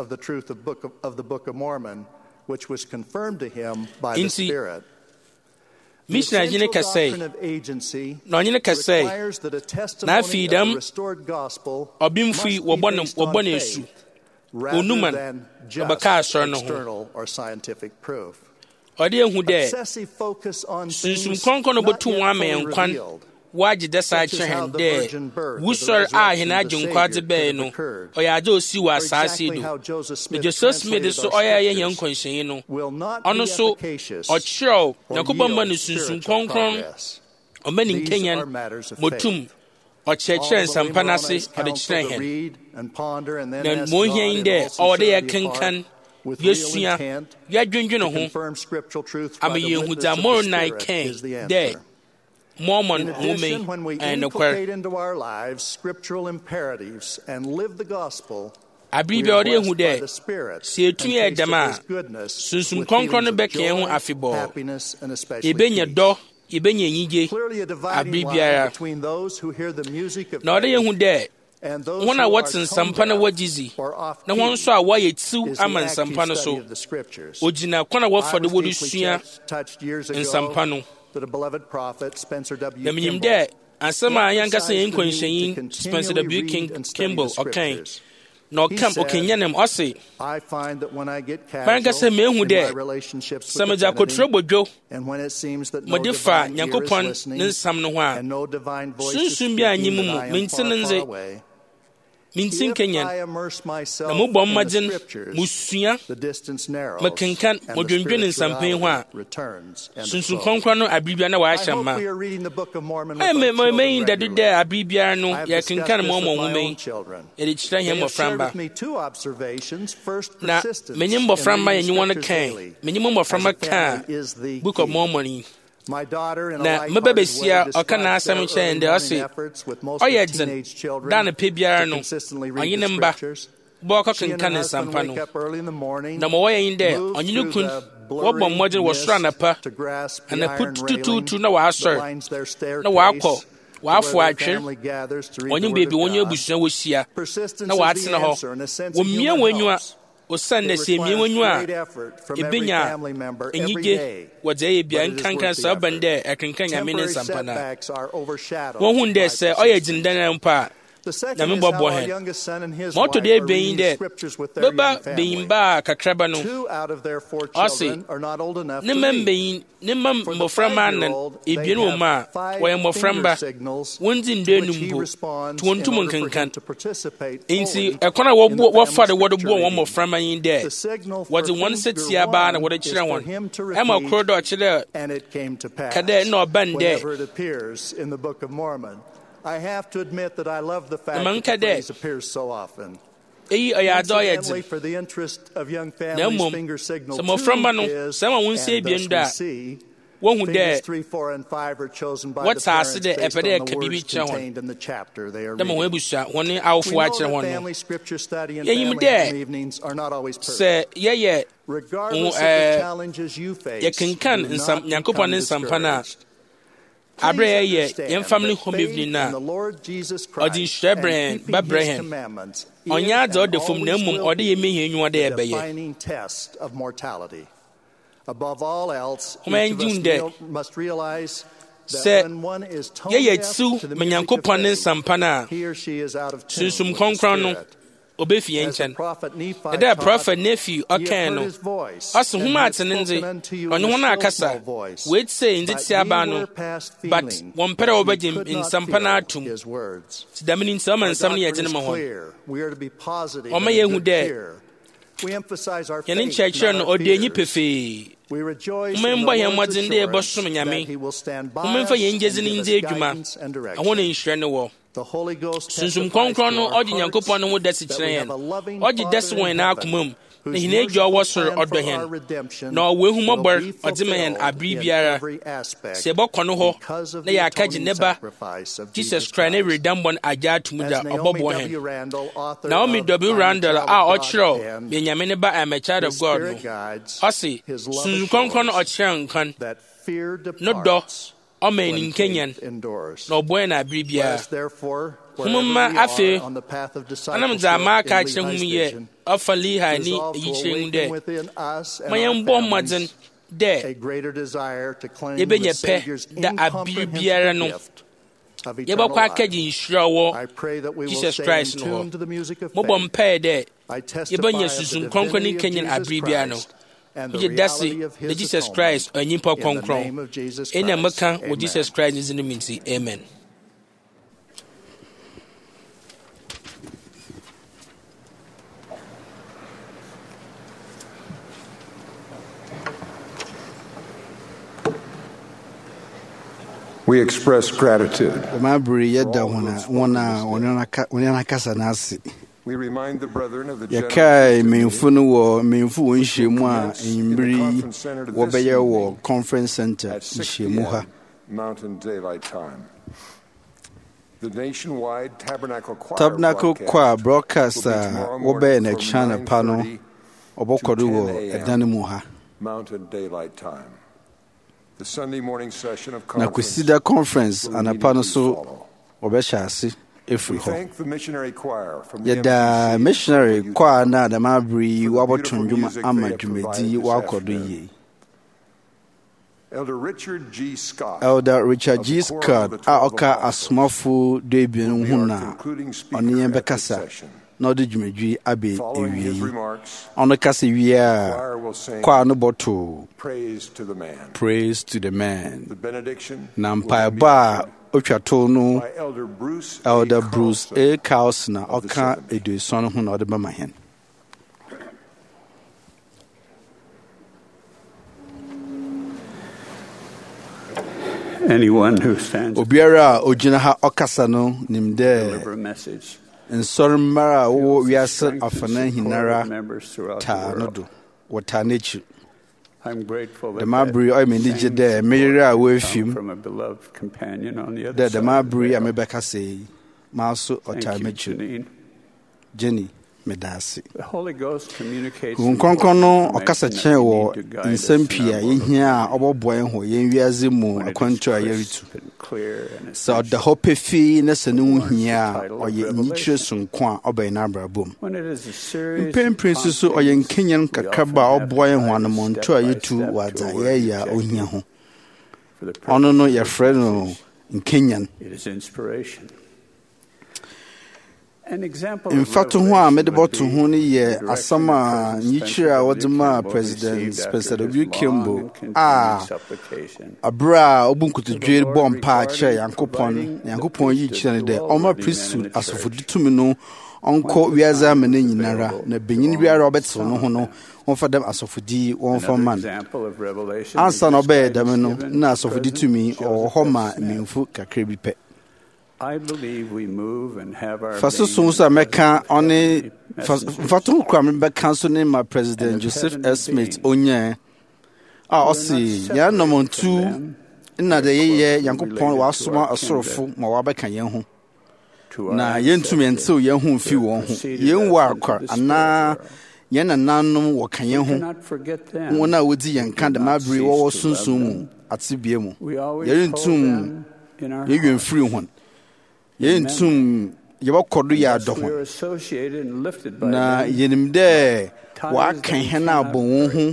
nti missionary gyene kɛsɛe na ɔnyene kɛsɛe na afei dɛm ɔbemfo yi wɔbɔ ne wɔbɔ ne asu onuma no ɔbɛka asɔre no ho ɔde ahu dɛ sunsum kɔnkɔn no bɛto wɔn ama yɛn nkwan wɔagye dɛ saa kyerɛ hɛn dɛ wusɔre a hene agyenkwa de bɛɛ no ɔyɛ adze osi wɔ asase do na Joseph Smith so ɔyɛ yɛ hɛn nkɔnhyɛnyi no ɔno so ɔkyerɛw Nyankopɔn ma no sunsum kɔnkɔn ɔma ne nkanyan motum ɔkyerɛkyerɛ nsampa no ase ɔde kyerɛ hɛn na mmɔ ohia yi dɛ ɔwɔ dɛ yɛkenkan yɛsua yɛadwendwene ho ama yɛhu dza Moroni kɛn dɛ Mormon woman and nokware scriptural imperatives and live the gospel. Abiri bi ɔde ehu dɛ sɛ etumi yɛ dɛm a sunsum kɔnkɔn no bɛka yɛn ho afebɔɔ yɛbɛnya dɔ yɛbɛnya enyigye abiri biara na ɔde yɛn hu dɛ wɔn a wɔte nsampa no wɔgye dzi na wɔn nso a wɔayɛ tiw ama nsampa no so ogyina kwan a wɔfa do wɔde sua nsampa no na menyim dɛ asɛm a yɛnkasa yɛn nkwanhyɛnyi Spencer W. King Kimball ɔkan na ɔkam ɔkanyanam ɔse mankasa mehu dɛ sɛ medze akɔtwerɛ bodwo mode fa Nyankopɔn ne nsam no ho a sunsum bi a anyim mu mente ne ndze mintin kenyan na mobɔ mmɔden musua mekenkan modwendwene nsampen ho a sunsun kɔnkɔn no abiribia na wɔahyɛ mma ɛmɛyin dade dɛ abiribiara no yɛkenkan ma ɔmɔ nwoma yi yɛde kyerɛ hɛ mmɔframba na menye mmɔframba yɛnye wɔn kan menye mmɔframba ka Book of Mormon yi na mebɛbɛsia ɔka n'asɛm kyerɛ ndɛ ɔse ɔyɛ dzen da ne pɛ biara no ɔnye ne mba bɔ ɔkɔkenka ne nsampa no na ma wɔyɛ yi dɛ ɔnye ne kun wɔbɔ mmɔden wɔ soro anapa anapa tutututu na wɔasɔre na wɔakɔ wɔafo atwe ɔnye baabi wɔnyɛ abusua wɔhyia na wɔatena hɔ wɔmmia wɔn anyiwa osiane dɛ sɛ mmia wɔn anyiwa a ɛbɛnya ɛnyigye wɔdze ɛyɛ bia nkankan sɛ ɔbɛn dɛ ɛkenka nyame ne nsampa no a wɔhu dɛ sɛ ɔyɛ gyindana mpo a nyame bɔbɔ hɛn ma ɔtɔ dɛ ɛbɛyin dɛ bɛba bɛyin ba a kakraba no ɔse ne ma mbɛyin ne ma mmɔframa anan ebien wɔ mu a wɔyɛ mmɔframba wɔndzi ndɔ anum mpo nti wɔntum nkenkan enti ɛkwan a wɔfa de wɔde boɔ wɔn mmɔframa yi dɛ wɔde wɔn nsatia baa na wɔde kyerɛ wɔn ɛma koro dɛ ɔkyerɛ ka dɛ na ɔban dɛ I have to admit that I love the fact that the phrase appears so often. Incidentally, for the interest of young families, finger signal two is, and thus we see, fingers three, four, and five are chosen by the parents based on the words contained in the chapter they are reading. We know that family scripture study and family home evenings are not always perfect. Regardless of the challenges you face, do not become discouraged. abrɛ yɛ yɛn family home evening na ɔde nhyira brɛn ba brɛn ɔnyɛ adze ɔde fam na mmom ɔde yɛ mehia nwa dɛ ɛbɛyɛ ɔma yɛngye dɛ sɛ yɛyɛ tiw ma Nyankopɔn ne nsampa no a sunsum kronkron no obefi yɛn nkyɛn ɛdɛ prophet Nephi ɔkan no ɔse homa ate ne ndze ɔne ho no akasa wait sɛ ndze ti aba no but wɔmpɛ dɛ wɔbɛgye nsampa no atom nti dɛm ne nti ɔma nsɛm no yɛgye no ma hɔ ɔma yɛhu dɛ yɛne nkyerɛkyerɛ no ɔde anyi pefee momɛmbɔ yɛn mmɔdzen dɛ yɛbɛsom Nyame momɛmfa yɛn gyedze ne ndze adwuma ɛho ne nhyerɛ no wɔ sunsum kronkron no ɔgye Nyankopɔn no ho dɛse kyerɛ yɛn ɔgye dɛse wɔ yɛn akoma mu na hina adwa ɔwɔ soro ɔdɔ yɛn na ɔwɔ ehu mmɔbɔr ɔdze ma yɛn abere biara sɛ yɛbɛkɔ no hɔ na yɛaka gye ne ba Jesus Christ na ɛweredambɔ no agya ato mu da ɔbɔbɔ yɛn Naomi W. Randall a ɔkyerɛw Benyame ne ba I'm a Child of God no ɔse sunsum kronkron no ɔkyerɛ nkwan no dɔ ɔma yɛn nkenyan na ɔbɔ yɛn abere biara homoma afei anam dze ama aka akyerɛ hom yɛ ɔfa Lehi ne eyikyerɛ mu dɛ ma yɛmbɔ mmɔdzen dɛ yɛbɛnya pɛ da abere biara no yɛbɛkɔ akagye nhyira wɔ Jesus Christ no hɔ mobɔ mpae dɛ yɛbɛnya sunsum kronkron ne nkenyan abere biara no Muje dasi na Jesus Christ onyimpa kronkron ena meka wo Jesus Christ ne zinu minti amen. We express gratitude. We remind the brethren of the Yakai Minfunu wɔ Minfu wɔ nhyiamu a nyimbiri wɔbɛyɛ wɔ conference center nhyiamu ha. Mountain Daylight Time. The nationwide Tabernacle Choir Tabernacle Choir broadcast a wɔbɛyɛ na China pa no ɔbɔkɔdo wɔ ɛdan mu ha. Mountain Daylight Time. The Sunday morning session of conference. Na kusida conference anapa no so wɔbɛhyɛ ase. Yɛda missionary choir na da mabri wabɔto ndwuma ama dwumadi wakɔdo yie. Elder Richard G. Scott Elder Richard G. Scott a ɔka asomafo debien ho na ɔne yɛn bɛkasa na ɔde dwumadwi abe ewie yi. Ɔno kasa wie a choir no bɔto Praise to the Man. Praise to the Man. The benediction na mpaebɔ a otwato no Elder Bruce A. Carls na ɔka eduson ho na ɔde bɛma hen. Anyone who stands obiara ojina ha ɔkasa no nim dɛ nsɔre mmara a wɔwɔ wiase afana hinara taa no do wɔtaa n'akyi. Demabri ɔyɛ m'ani gye dɛ mmere a wɔafim dɛ demabri a mebɛka sɛ yi maa so ɔtaa m'akyi. Jenny medase Honhom Kronkron no ɔkasa kyɛn wɔ nsɛm pii a yɛhia a ɔbɔboa yɛn ho yɛn wiase mu akwantu a yɛretu. Sɛ ɔda hɔ pefee na sɛ ne ho hia a ɔyɛ nyikyire sonko a ɔbɛn n'abrabɔ mu. Mpempren nso so ɔyɛ nkenyan kakraba a ɔboa yɛn ho anomonto a yɛtu wɔ adze a yɛyɛ a ohia ho. Ɔno no yɛfrɛ no nkenyan. Mfato ho a mede bɔto ho no yɛ asɛm a nyikyire a wɔde maa President Spencer W. Kimball a abere a ɔbu nkotodwe bɔ mpa akyerɛ Nyankopɔn Nyankopɔn yi kyerɛ no dɛ ɔma priesthood asɔfodi tumi no ɔnkɔ wiase ama no nyinara na benyin biara ɔbɛtew no ho no wɔmfa dɛm asɔfodi wɔmfa ma no. Ansa na ɔbɛyɛ dɛm no na asɔfodi tumi ɔwɔ hɔ ma mmemfo kakra bi pɛ. Faso so meka ɔne fato kura me bɛka so ne ma President Joseph S. Smith onye a ɔse yɛn nɔmɔntu na de yɛyɛ Nyankopɔn wasoma asorofo ma wabɛka yɛn ho na yɛntumi ntew yɛn ho mfi wɔn ho yɛn wɔ akwa anaa yɛn nananom wɔka yɛn ho wɔn a wɔdi yɛn ka de mabere wɔwɔ sunsun mu atebea mu yɛrentum yɛyɛ mfiri ho yɛntum yɛbɛkɔdo yɛ adɔ ho na yɛnim dɛ wɔaka hɛn abɔ wɔn ho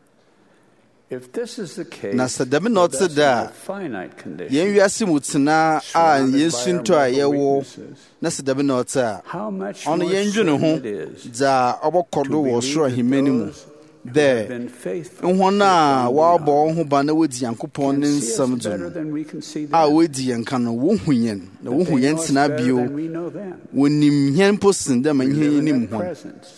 na sɛ dɛm na ɔte da a yɛn wiase mu tena a yɛnsu ntɔ a yɛwɔ na sɛ dɛm na ɔte a ɔno yɛndwene ho dza ɔbɛkɔdo wɔ soro ahemani mu dɛ nhɔn a wɔabɔ wɔn ho ban na wɔdi Nyankopɔn ne nsɛm do no a wɔdi yɛn ka no wɔhu yɛn na wɔhu yɛn tena bio wɔnim yɛn mpo sen dɛ ma yɛn nim hɔn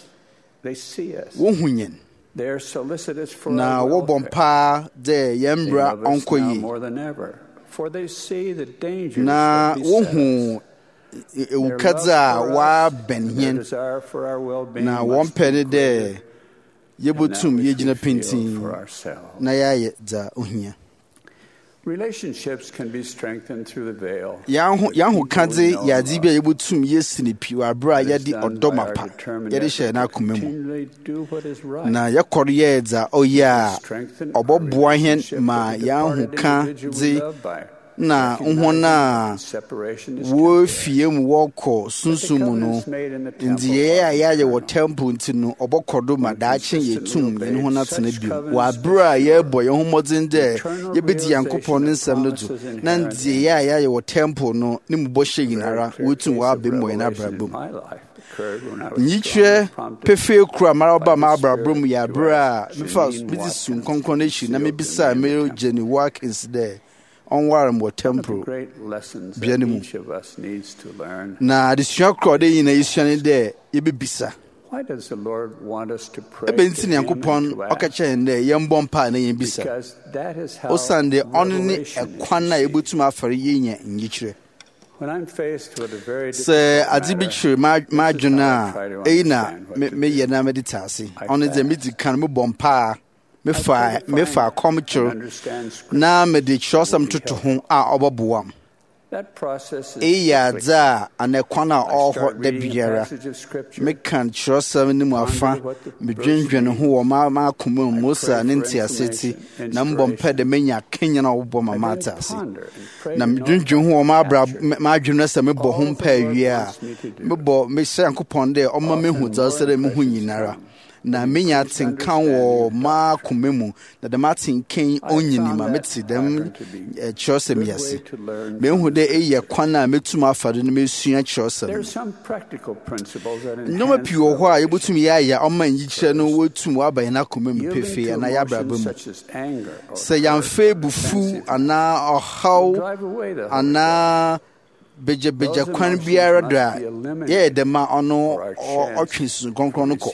wɔhu yɛn na wɔbɔ mpaa dɛ yɛn mbra ɔnkɔ yi na wɔhu ewukadze a wɔabɛn yɛn na wɔn pɛ ne dɛ yɛbɛtum yɛgyina pintin na yɛayɛ dza ohia. Relationships can be strengthened through the veil. Yɛn ho kadze yɛadze bi a yɛbɛtum yɛsi ne pii wɔ abere a yɛde ɔdɔm apa yɛde hyɛ n'akoma mu na yɛkɔre yɛɛ dza ɔyɛ a ɔbɔboa hɛn ma yɛn ho kadze na nhɔn a wɔfie mu wɔkɔ sunsun mu no nti yɛyɛ a yɛayɛ wɔ temple nti no ɔbɔkɔdo ma daakye yɛtum yɛn ho atena bio wɔ abere a yɛrebɔ yɛn ho mmɔden dɛ yɛbɛdi Nyankopɔn ne nsɛm no do na nti yɛyɛ a yɛayɛ wɔ temple no ne mu bɔhyɛ nyinara wɔtum wɔabɛ mu wɔ yɛn abrabɔ mu. Nyikyerɛ pefee kura mara ɔba ma abrabɔ mu yɛ abere a mefa mede su nkɔnkɔn akyi na mebisa Mary Jenny Watkins dɛ ɔnware m wɔ temple bia ne mu na adesua korɔ ɔde nyina yɛsua ne dɛ yɛbɛbisa ɛbɛnti ne Nyankopɔn ɔka kyerɛ yɛn dɛ yɛmbɔ mpa na yɛmbisa osiane dɛ ɔno ne ɛkwan a yɛbɛtum afare yɛnya nyikyerɛ. Sɛ adze bi kyerɛ m'adwene a ɛyi na meyɛ na mede ta ase ɔno dɛ medi kan mebɔ mpa a mefa mefa akɔm kyerɛ na mede kyerɛsɛm toto ho a ɔbɛboa m. Ɛyɛ adze a anɛkwan a ɔwɔ hɔ da biara meka kyerɛsɛm no mu afa medwendwene ho wɔ m'akoma mu Mose a ne ntease ti na mbɔ mpɛ dɛ menya kenyan a wɔbɔ ma mate ase na medwendwene ho wɔ m'adwene sɛ mebɔ ho mpa awie a mebɔ mehyɛ Nyankopɔn dɛ ɔma mehu dza sɛ dɛ mehu nyinara na menya tenkan wɔ ma kome mu na dɛm atenkan onyini ma mete dɛm kyerɛsɛm yɛse mehu dɛ ɛyɛ kwan a mɛtum afa do na mɛsua kyerɛsɛm nnɔma pii wɔ hɔ a yɛbɛtum yɛayɛ ɔma nyikyerɛ no wɔtum wɔaba yɛn akoma mu pefee anaa yɛabraba mu sɛ yɛmfa bufu anaa ɔhaw anaa begya kwan biara do a yɛyɛ dɛm a ɔno ɔtwe susu kronkron no kɔ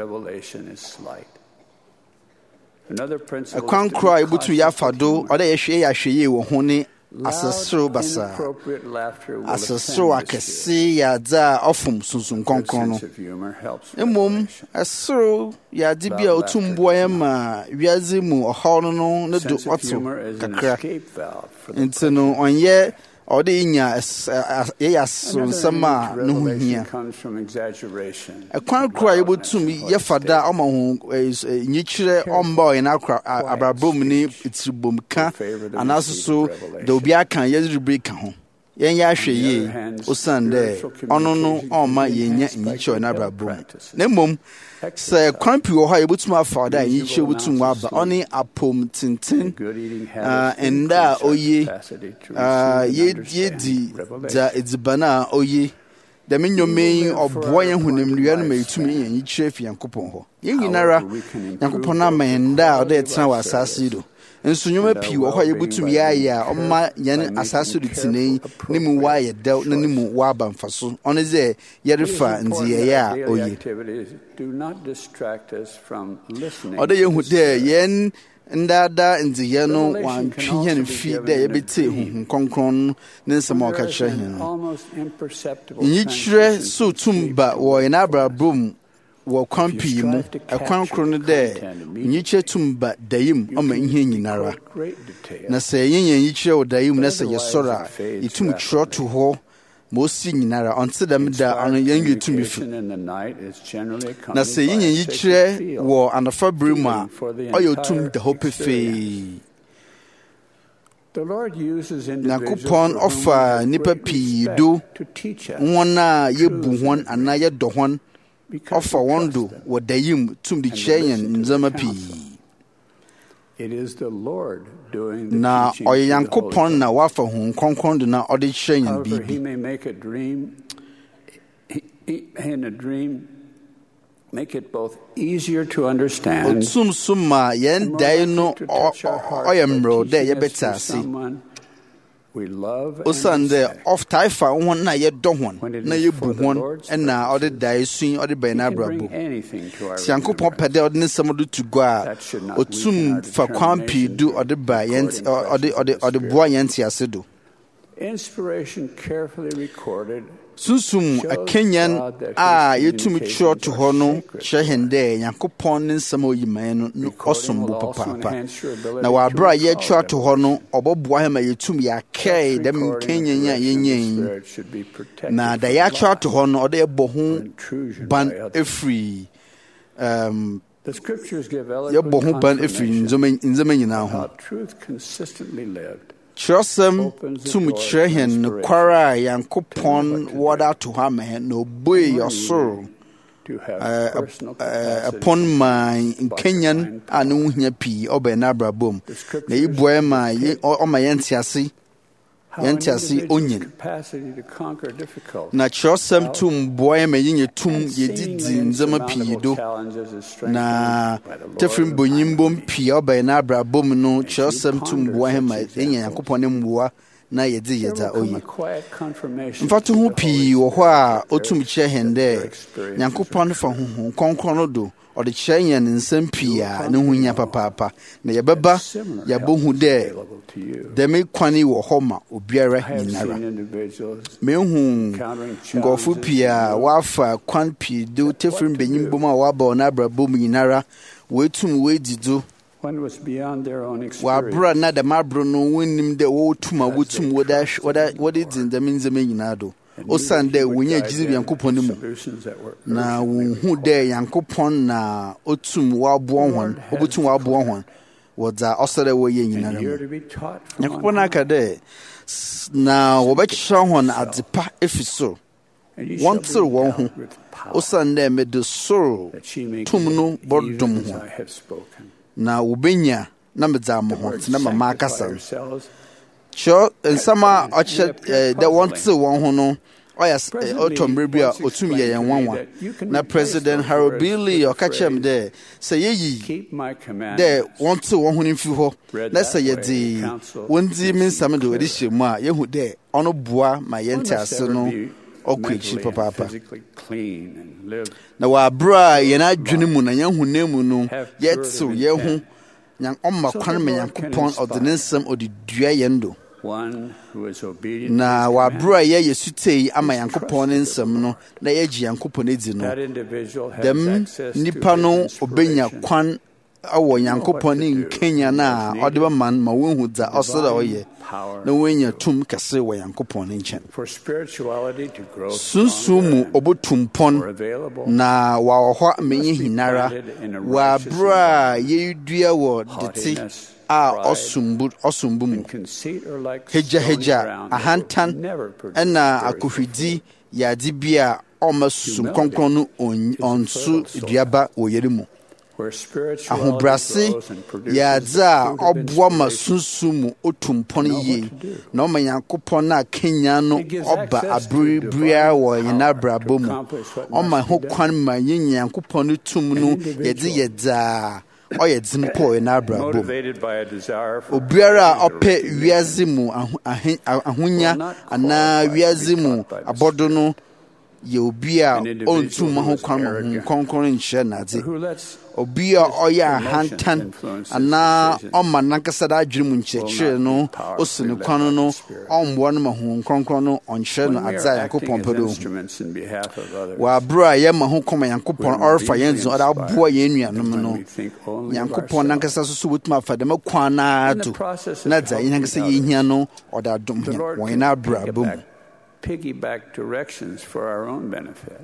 ɛkwan koro a yɛbɛtum yɛafa do ɔdɛ yɛhwɛ yɛ ahwɛ yie wɔ ho ne asesoro basaa asesoro akɛse yɛ adze a ɔfom sunsun kronkron no mmom ɛsoro yɛ ade bi a ɔtum boa yɛn ma wiadze mu ɔhaw no no ne do ɔto kakra nti no ɔnyɛ ɔde nya yɛyɛ asonsɛm a ne ho hia ɛkwan koro a yɛbɛtum yɛfa da ɔma ho nyikyerɛ ɔmba ɔyɛ no akora abrabɔ mu ne ɛtiribom ka anaasɛ so da obi aka yɛrebere ka ho yɛnyɛ ahwɛ yie osiane dɛ ɔno no ɔmma yɛnya nyikyerɛ ɔyɛ no abrabɔ mu na mmom sɛ kwan pii wɔ hɔ a yɛbɛtum afa ɔda a nyikyerɛ wobɛtum waba ɔne apom tenten ɛnda a ɔye yɛdi da ediban a ɔye dɛm nnwoma yi ɔboa yɛn honamnnua no ma yɛtumi yɛ nyikyerɛ fi Nyankopɔn hɔ yɛn nyinara Nyankopɔn ama yɛn da a ɔda yɛtena wɔ asase yi do nso nnwoma pii wɔ hɔ a yɛbɛtum yɛayɛ a ɔma yɛn asase do tena yi ne mu waayɛ dɛw na ne mu waaba mfa so ɔne sɛ yɛrefa ndzeyɛeɛ a ɔye ɔdɛ yɛhu dɛ yɛn ndaadaa ndzeyɛɛ no wantwe yɛn fi dɛ yɛbɛtie Honhom Kronkron no ne nsɛm a ɔka kyerɛ yɛn no nyikyerɛ so tum ba wɔ yɛn abrabɔ mu wɔ kwan pii mu ɛkwan koro no dɛ nyikyerɛ tum ba dayim ɔma nhia nyinara na sɛ yɛnyɛ nyikyerɛ wɔ dayim na sɛ yɛsɔre a yɛtum twerɛ to hɔ ma osi nyinara ɔnte dɛm da ɔno yɛn yɛtumi fi na sɛ yɛnyɛ nyikyerɛ wɔ anafa bere mu a ɔyɛ otum da hɔ pefee Nyankopɔn ɔfa nnipa pii do wɔn a yɛbu wɔn anaa yɛdɔ wɔn ɔfa wɔn do wɔ dayim tum de kyerɛ yɛn ndzɛmba pii na ɔyɛ Nyankopɔn na wafa Honhom Kronkron do na ɔde kyerɛ yɛn biribi otum so ma yɛn dae no ɔyɛ mmerɛw dɛ yɛbɛte ase osiane dɛ ɔtae fa wɔn na yɛdɔ wɔn na yɛbu wɔn ɛna ɔde dae sui ɔde bɛn n'abrabɔ sɛ Nyankopɔn pɛ dɛ ɔde ne nsɛm do to gua a otum fa kwan pii do ɔde ba yɛn ɔde ɔde ɔde boa yɛn te ase do sunsum akenyan a yɛtumi twerɛ to hɔ no kyerɛ yɛn dɛ Nyankopɔn ne nsɛm a ɔyi ma yɛn no ɔsom bo papaapa na wɔ abere a yɛtwerɛ to hɔ no ɔbɛboa yɛn ma yɛtumi yɛakae dɛm nkenyan a yɛnyɛ na da yɛatwerɛ to hɔ no ɔde yɛbɔ ho ban ɛfiri um, yɛbɔ ho ban ɛfiri ndzɛma nyinaa ho kyerɛsɛm tum kyerɛ yɛn nokware a Nyankopɔn wɔde ato hɔ ama yɛn na ɔbue ɔsoro ɛpɔn ma nkanyan a ne ho hia pii ɔbɛn n'abrabɔ mu na yɛboa yɛn ma ɔma yɛn te ase yɛn te ase onyin na kyerɛsɛm tum boa yɛn ma yɛnyɛ tum yɛdidi ndzɛma pii do na tefiri mbonyimbom pii ɔbɛn n'abrabɔ mu no kyerɛsɛm tum boa yɛn ma yɛnyɛ Nyankopɔn ne mboa na yɛdze yɛdza oyi mfato ho pii wɔ hɔ a otum kyerɛ yɛn dɛ Nyankopɔn fa Honhom Kronkron no do ɔde kyerɛ yɛn nsɛm pii a ne ho hia papaapa na yɛbɛba yɛabɛhu dɛ dɛm kwan wɔ hɔ ma obiara nyinara mehu nkɔɔfo pii a wɔafa kwan pii do tefiri mbanyimbom a wɔaba wɔ n'abrabɔ mu nyinara wɔatum wɔadi do wɔabrɛ na dɛm abrɛ no wɔnnim dɛ wɔwɔtum a wɔtum wɔde dzi dɛm ndzɛma nyinaa do osiane dɛ wɔnyɛ gyidzi Nyankopɔn no mu na wɔnhu dɛ Nyankopɔn na ɔtum wɔaboa wɔn ɔbɛtum wɔaboa wɔn wɔdza ɔsɛ dɛ wɔyɛ nyinara mu Nyankopɔn aka dɛ na wɔbɛkyerɛ wɔn ade pa ɛfi soro wɔntew wɔn ho osande me de soro tumno bodum ho na ubenya na medzamo ho na mama kasa cho ensama oche de wonte won ho no oyas otombrebia otum ye yen wanwa na President Harold Bailey okachem de say yeyi de wonte won ho nfi ho na say ye di wondi minsam de odi hyemu a yehu de ono boa ma yente ase no okwechi papa papa na wa bra ye na adwene mu na yehu nemu no yetso yehu nyan omma kwan me yankopon ordinance odi dua yendo na wa bra ye yesutei ama yankopon nsam no na ye gi yankopon edi no dem nipa no obenya kwan awo yankopon in Kenya na odeba man ma wenhu za osada oye na wenya tum kase wa yankopon nchen sunsumu obotumpon na wa ohwa menye hinara wa bra ye dua wo deti a osumbu osumbu mu heja heja ahantan na akohwidi ya dibia omasum konkron no onsu duaba oyerimu ahobrase ya za obwa masunsumu otumpon ye na oma yankopon na Kenya no oba abribria wo yina brabomu oma ho kwan ma yin yankopon tum no yedi yeda oye dzimpo na brabo obiara ope wiazimu ahonya ana wiazimu abodo no ye obia ontum ho kwan konkon nche na de obia oya hantan ana oma nankasa da adwirimu nchechire no osini kwan no ombo no mahu konkon no onche no adza yakopon pedo wa bra ye mahu koma yakopon orfa yenzo ada boa ye nuanom no yakopon nankasa so so wotuma fada makwan na ado na dza yankasa ye hia no oda dom hia won na bra bom piggyback directions for our own benefit.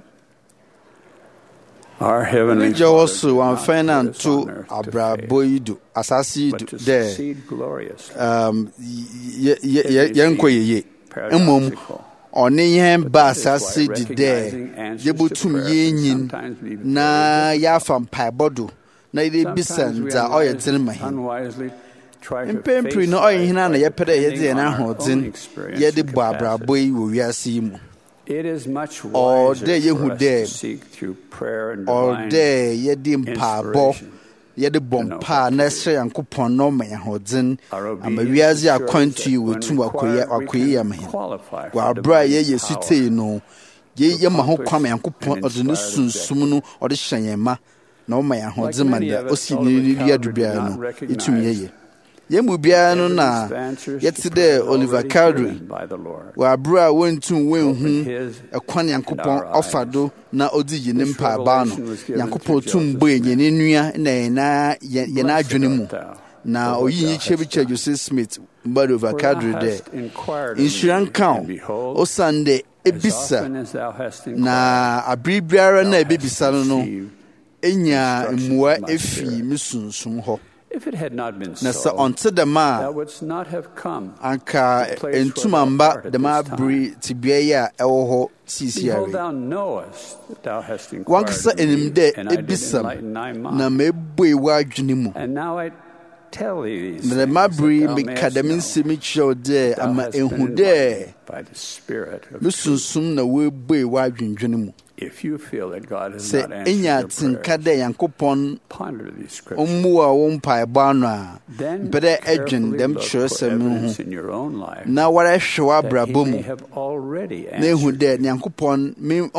Our heavenly Father, one final to Abraboidu, Asasidu, there, um, Yankoye, Emum, or Nayam Basasi, there, Yabutum Yin, Na Yafam Pabodu, Nadi Bisan, the Oya Tilmahin. Impempri no oy hina na yepede yede na hodin yede babra boy wo wiasimu it is much all day yehu de seek through prayer and all day yede mpabo yede bompa na sre yankopon no ma hodin ama wiazi akwantu wetu akoye akoye yamhe wa bra ye yesutei no ye ye ma ho kwama yankopon odene sunsum no ode hyenma na o ma hodin manda osi ni ria dubia no etumi ye yemu bia no na yetide Oliver Cowdery wa bra wontum wenhu ekwan yankopon ofado na odi yine mpa ba no yankopon tumbo enyene nua na na ye na adwene mu na oyi chebiche Joseph Smith mbado Oliver Cowdery de insurance count o Sunday ebisa na abribiara na ebibisa no enya muwa efi misunsun ho. If it had not been so, so that would not have come. Anka entumamba the mabri tibia ewo Behold, thou knowest that thou hast inquired wankasa enimde ebisam na mebwe wadwene and now I tell thee these the mabri mekadamin simicho de ama ehude by the Spirit of musunsum na webwe wadwene mu. If you feel that God has not answered your prayers, ponder these scriptures. Then carefully look for evidence in your own life that He may have already answered you.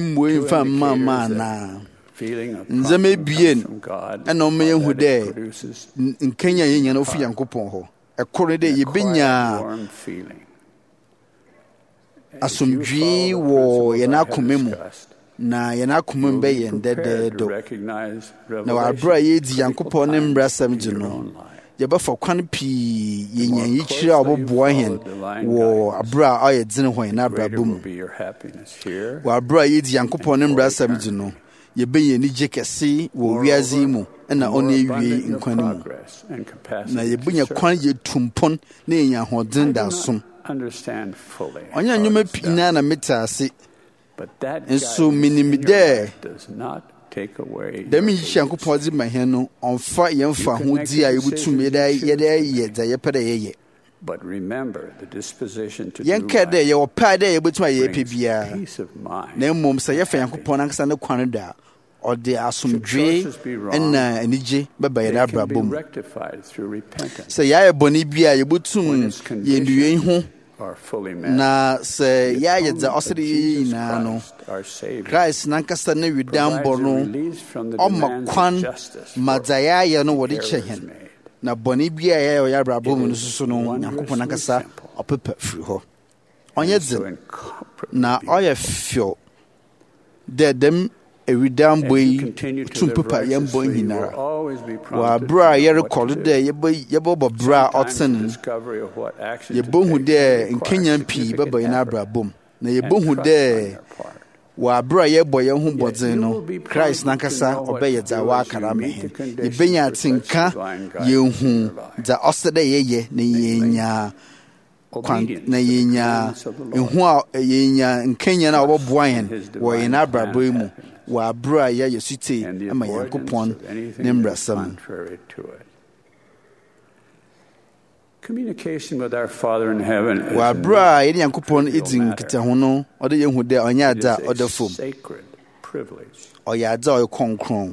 Feeling of confidence from God that produces a quiet, warm feeling. Asumdwi wo yana kumemu na yana kumembe yendede do na wabra yedi yankopon ne mbrasam gino yeba fa kwan pi yenyan yichira oboboa hen wo abra aye dzine ho na abrabum wabra yedi yankopon ne mbrasam gino yebe yeni jekesi wo wiazi mu na ona ewie nkwan mu na yebunya kwan yetumpon na yenya hodin da som understand fully. Onya nyume pina na metase nso menim dɛ dɛm nhyia nkopɔn dze ma hɛn no ɔmfa yɛmfa ho di a yɛbutum yɛde yɛ dza yɛpɛ dɛ yɛyɛ yɛnka dɛ yɛwɔ pɛ dɛ yɛbɛtum a yɛpɛ biara na mmom sɛ yɛfa nyankopɔn ankasa ne kwan da ɔde asomdwee ɛna anigye bɛba yɛn abrabɔ mu sɛ yɛayɛ bɔne bi a yɛbɛtum yɛnnuei ho na sɛ yɛayɛ dza ɔsɛ de yɛyɛ nyinaa no Christ nankasa ne wedambɔ no ɔma kwan ma dza yɛayɛ no wɔde kyɛ hɛn na bɔne bi a yɛayɛ ɔyɛ abrabɔ mu no soso no nyankopɔn nankasa ɔpepa firi hɔ ɔnyɛ dzen na ɔyɛ fɛw dɛ dɛm ewidambɔ yi tum pepa yɛn bɔ nyinara wɔ abere a yɛrekɔdo dɛ yɛbɛbɔ berɛ a ɔtene no yɛbɛhu dɛ nkenya pii bɛba yɛn abrabɔ mu na yɛbɛhu dɛ wɔ abere a yɛbɔ yɛn ho bɔdzen no Christ nankasa ɔbɛyɛ dza wɔakara ama hɛn yɛbɛnya atenka yɛnhu dza ɔsɛ dɛ yɛyɛ na yɛnya kwan na yɛnya ɛho a yɛnya nkenya no a wɔbɛboa yɛn wɔ yɛn abrabɔ yi mu wɔ abere a yɛayɛ sutee ama Nyankopɔn ne mmaransɛm wɔ abere a yɛne Nyankopɔn ɛdi nkitaho no ɔde yɛhu dɛ ɔnyɛ adze a ɔda fam ɔyɛ adze a ɔyɛ kɔnkron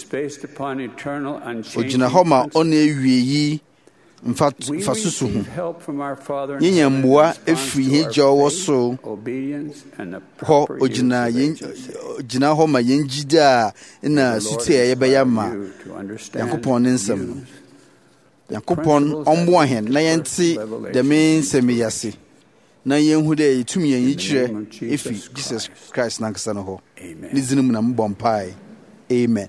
ogyina hɔ ma ɔna awieyi mfa susu ho yɛnya mmoa ɛfiri yɛn gya ɔwɔ so hɔ ogyina hɔ ma yɛn gyide a ɛna sute a yɛbɛyɛ ma Nyankopɔn ne nsɛm no Nyankopɔn ɔmmoa hɛn na yɛnte dɛme nsɛm yi ase na yɛnhu dɛ yɛtumi yɛn yikyerɛ ɛfiri Jesus Christ nankasa no hɔ ne dzin mu na mbɔ mpae amen.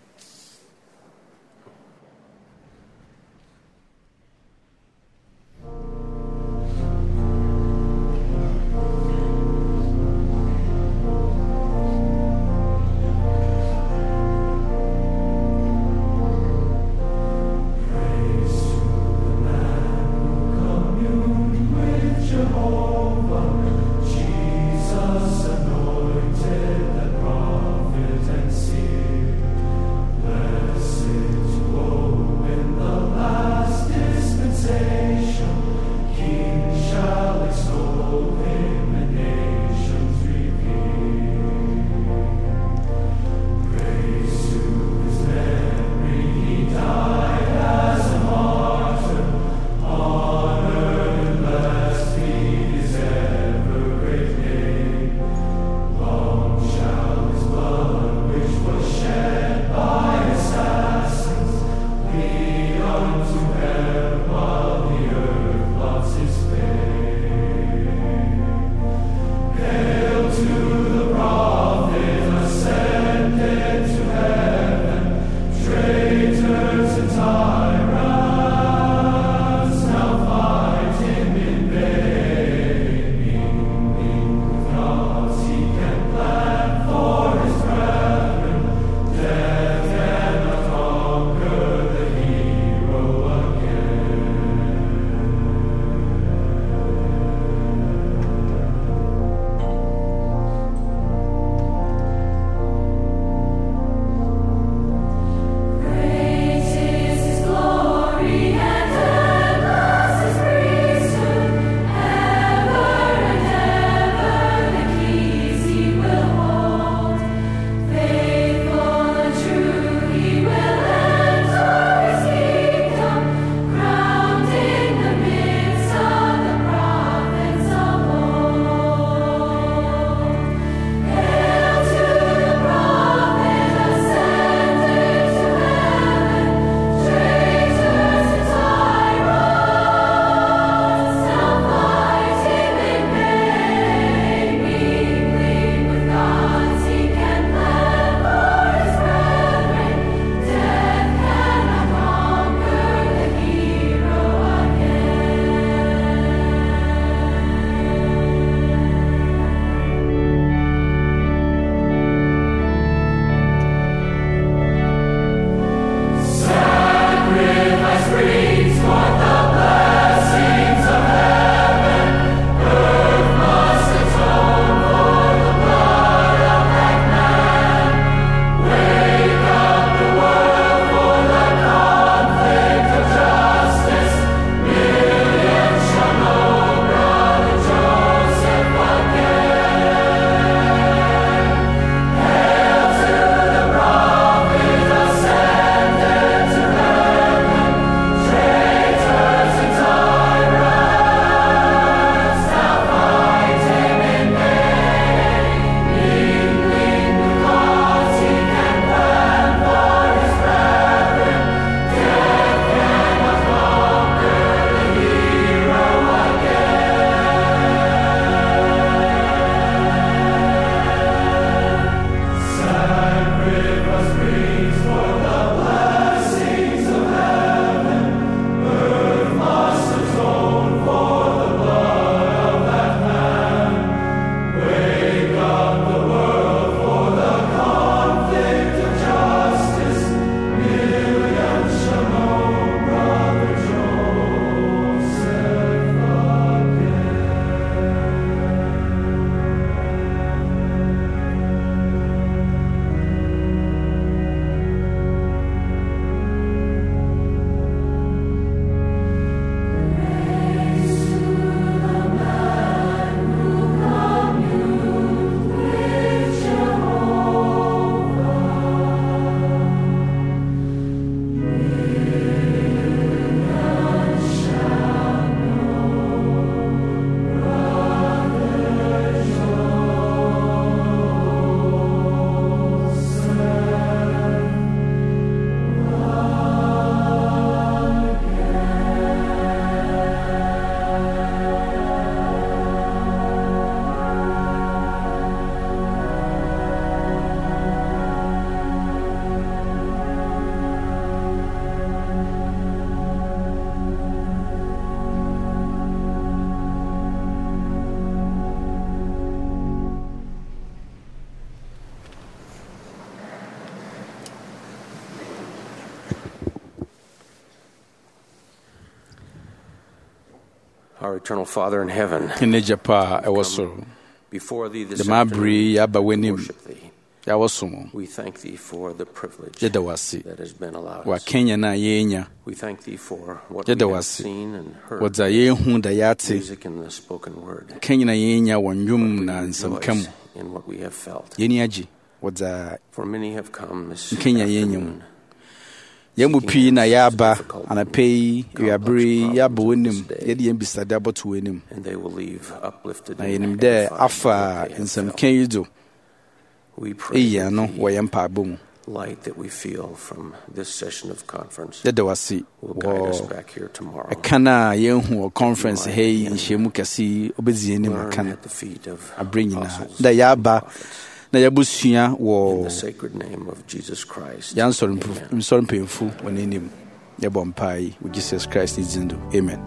Our eternal Father in heaven, Kene japa e wasoro. Before thee this afternoon, worship thee. Ya wasomo. We thank thee for the privilege Jeda wasi. that has been allowed Wa us. Kenya na yenya. We thank thee for what Jeda we have wasi. seen and heard. Wadza yehu da yate. Music and the spoken word. Kenya na yenya wanjum We na rejoice nsamkamu. in what we have felt. Yeni aji. Wadza For many have come this Kenya yenyum. afternoon. Yemu pi na yaba anapei yabri yaba wenim yedi yembisa da botu wenim. And they will leave uplifted Na and yenim de magnified afa what they have nsam felt. kenyido. We pray Iya no that the wayempa bomu. light that we feel from this session of conference Jeda wasi. will guide us Wo back here tomorrow. kana yenhu o conference hey nhemu kasi obezi enim Learn akana. at the feet of Abringina apostles da yaba and prophets. na yabusua In wo the sacred name of Jesus Christ. yansor Amen. mpemfu mpemfu wonenim yabɔ mpai with Jesus Christ is in do. Amen.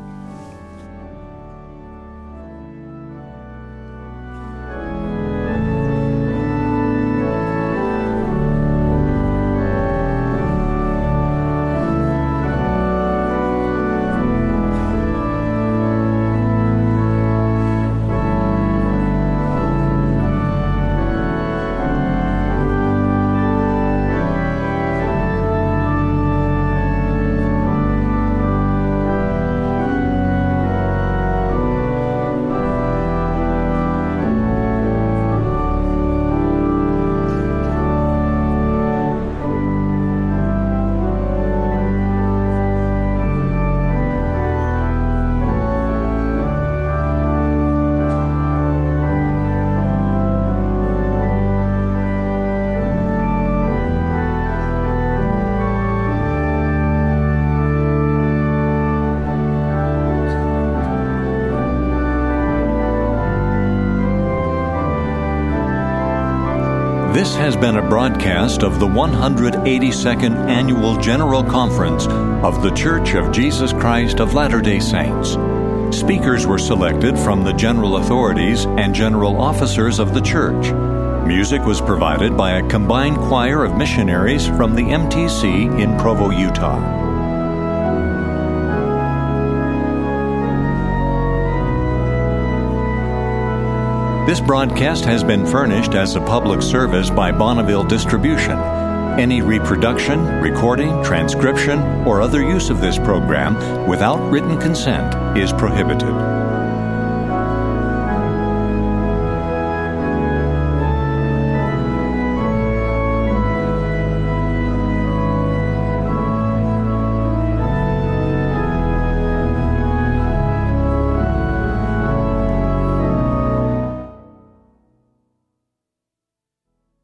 This has been a broadcast of the one hundred eighty-second Annual General Conference of The Church of Jesus Christ of Latter-day Saints. Speakers were selected from the general authorities and general officers of the church. Music was provided by a combined choir of missionaries from the M T C in Provo, Utah. This broadcast has been furnished as a public service by Bonneville Distribution. Any reproduction, recording, transcription, or other use of this program without written consent is prohibited.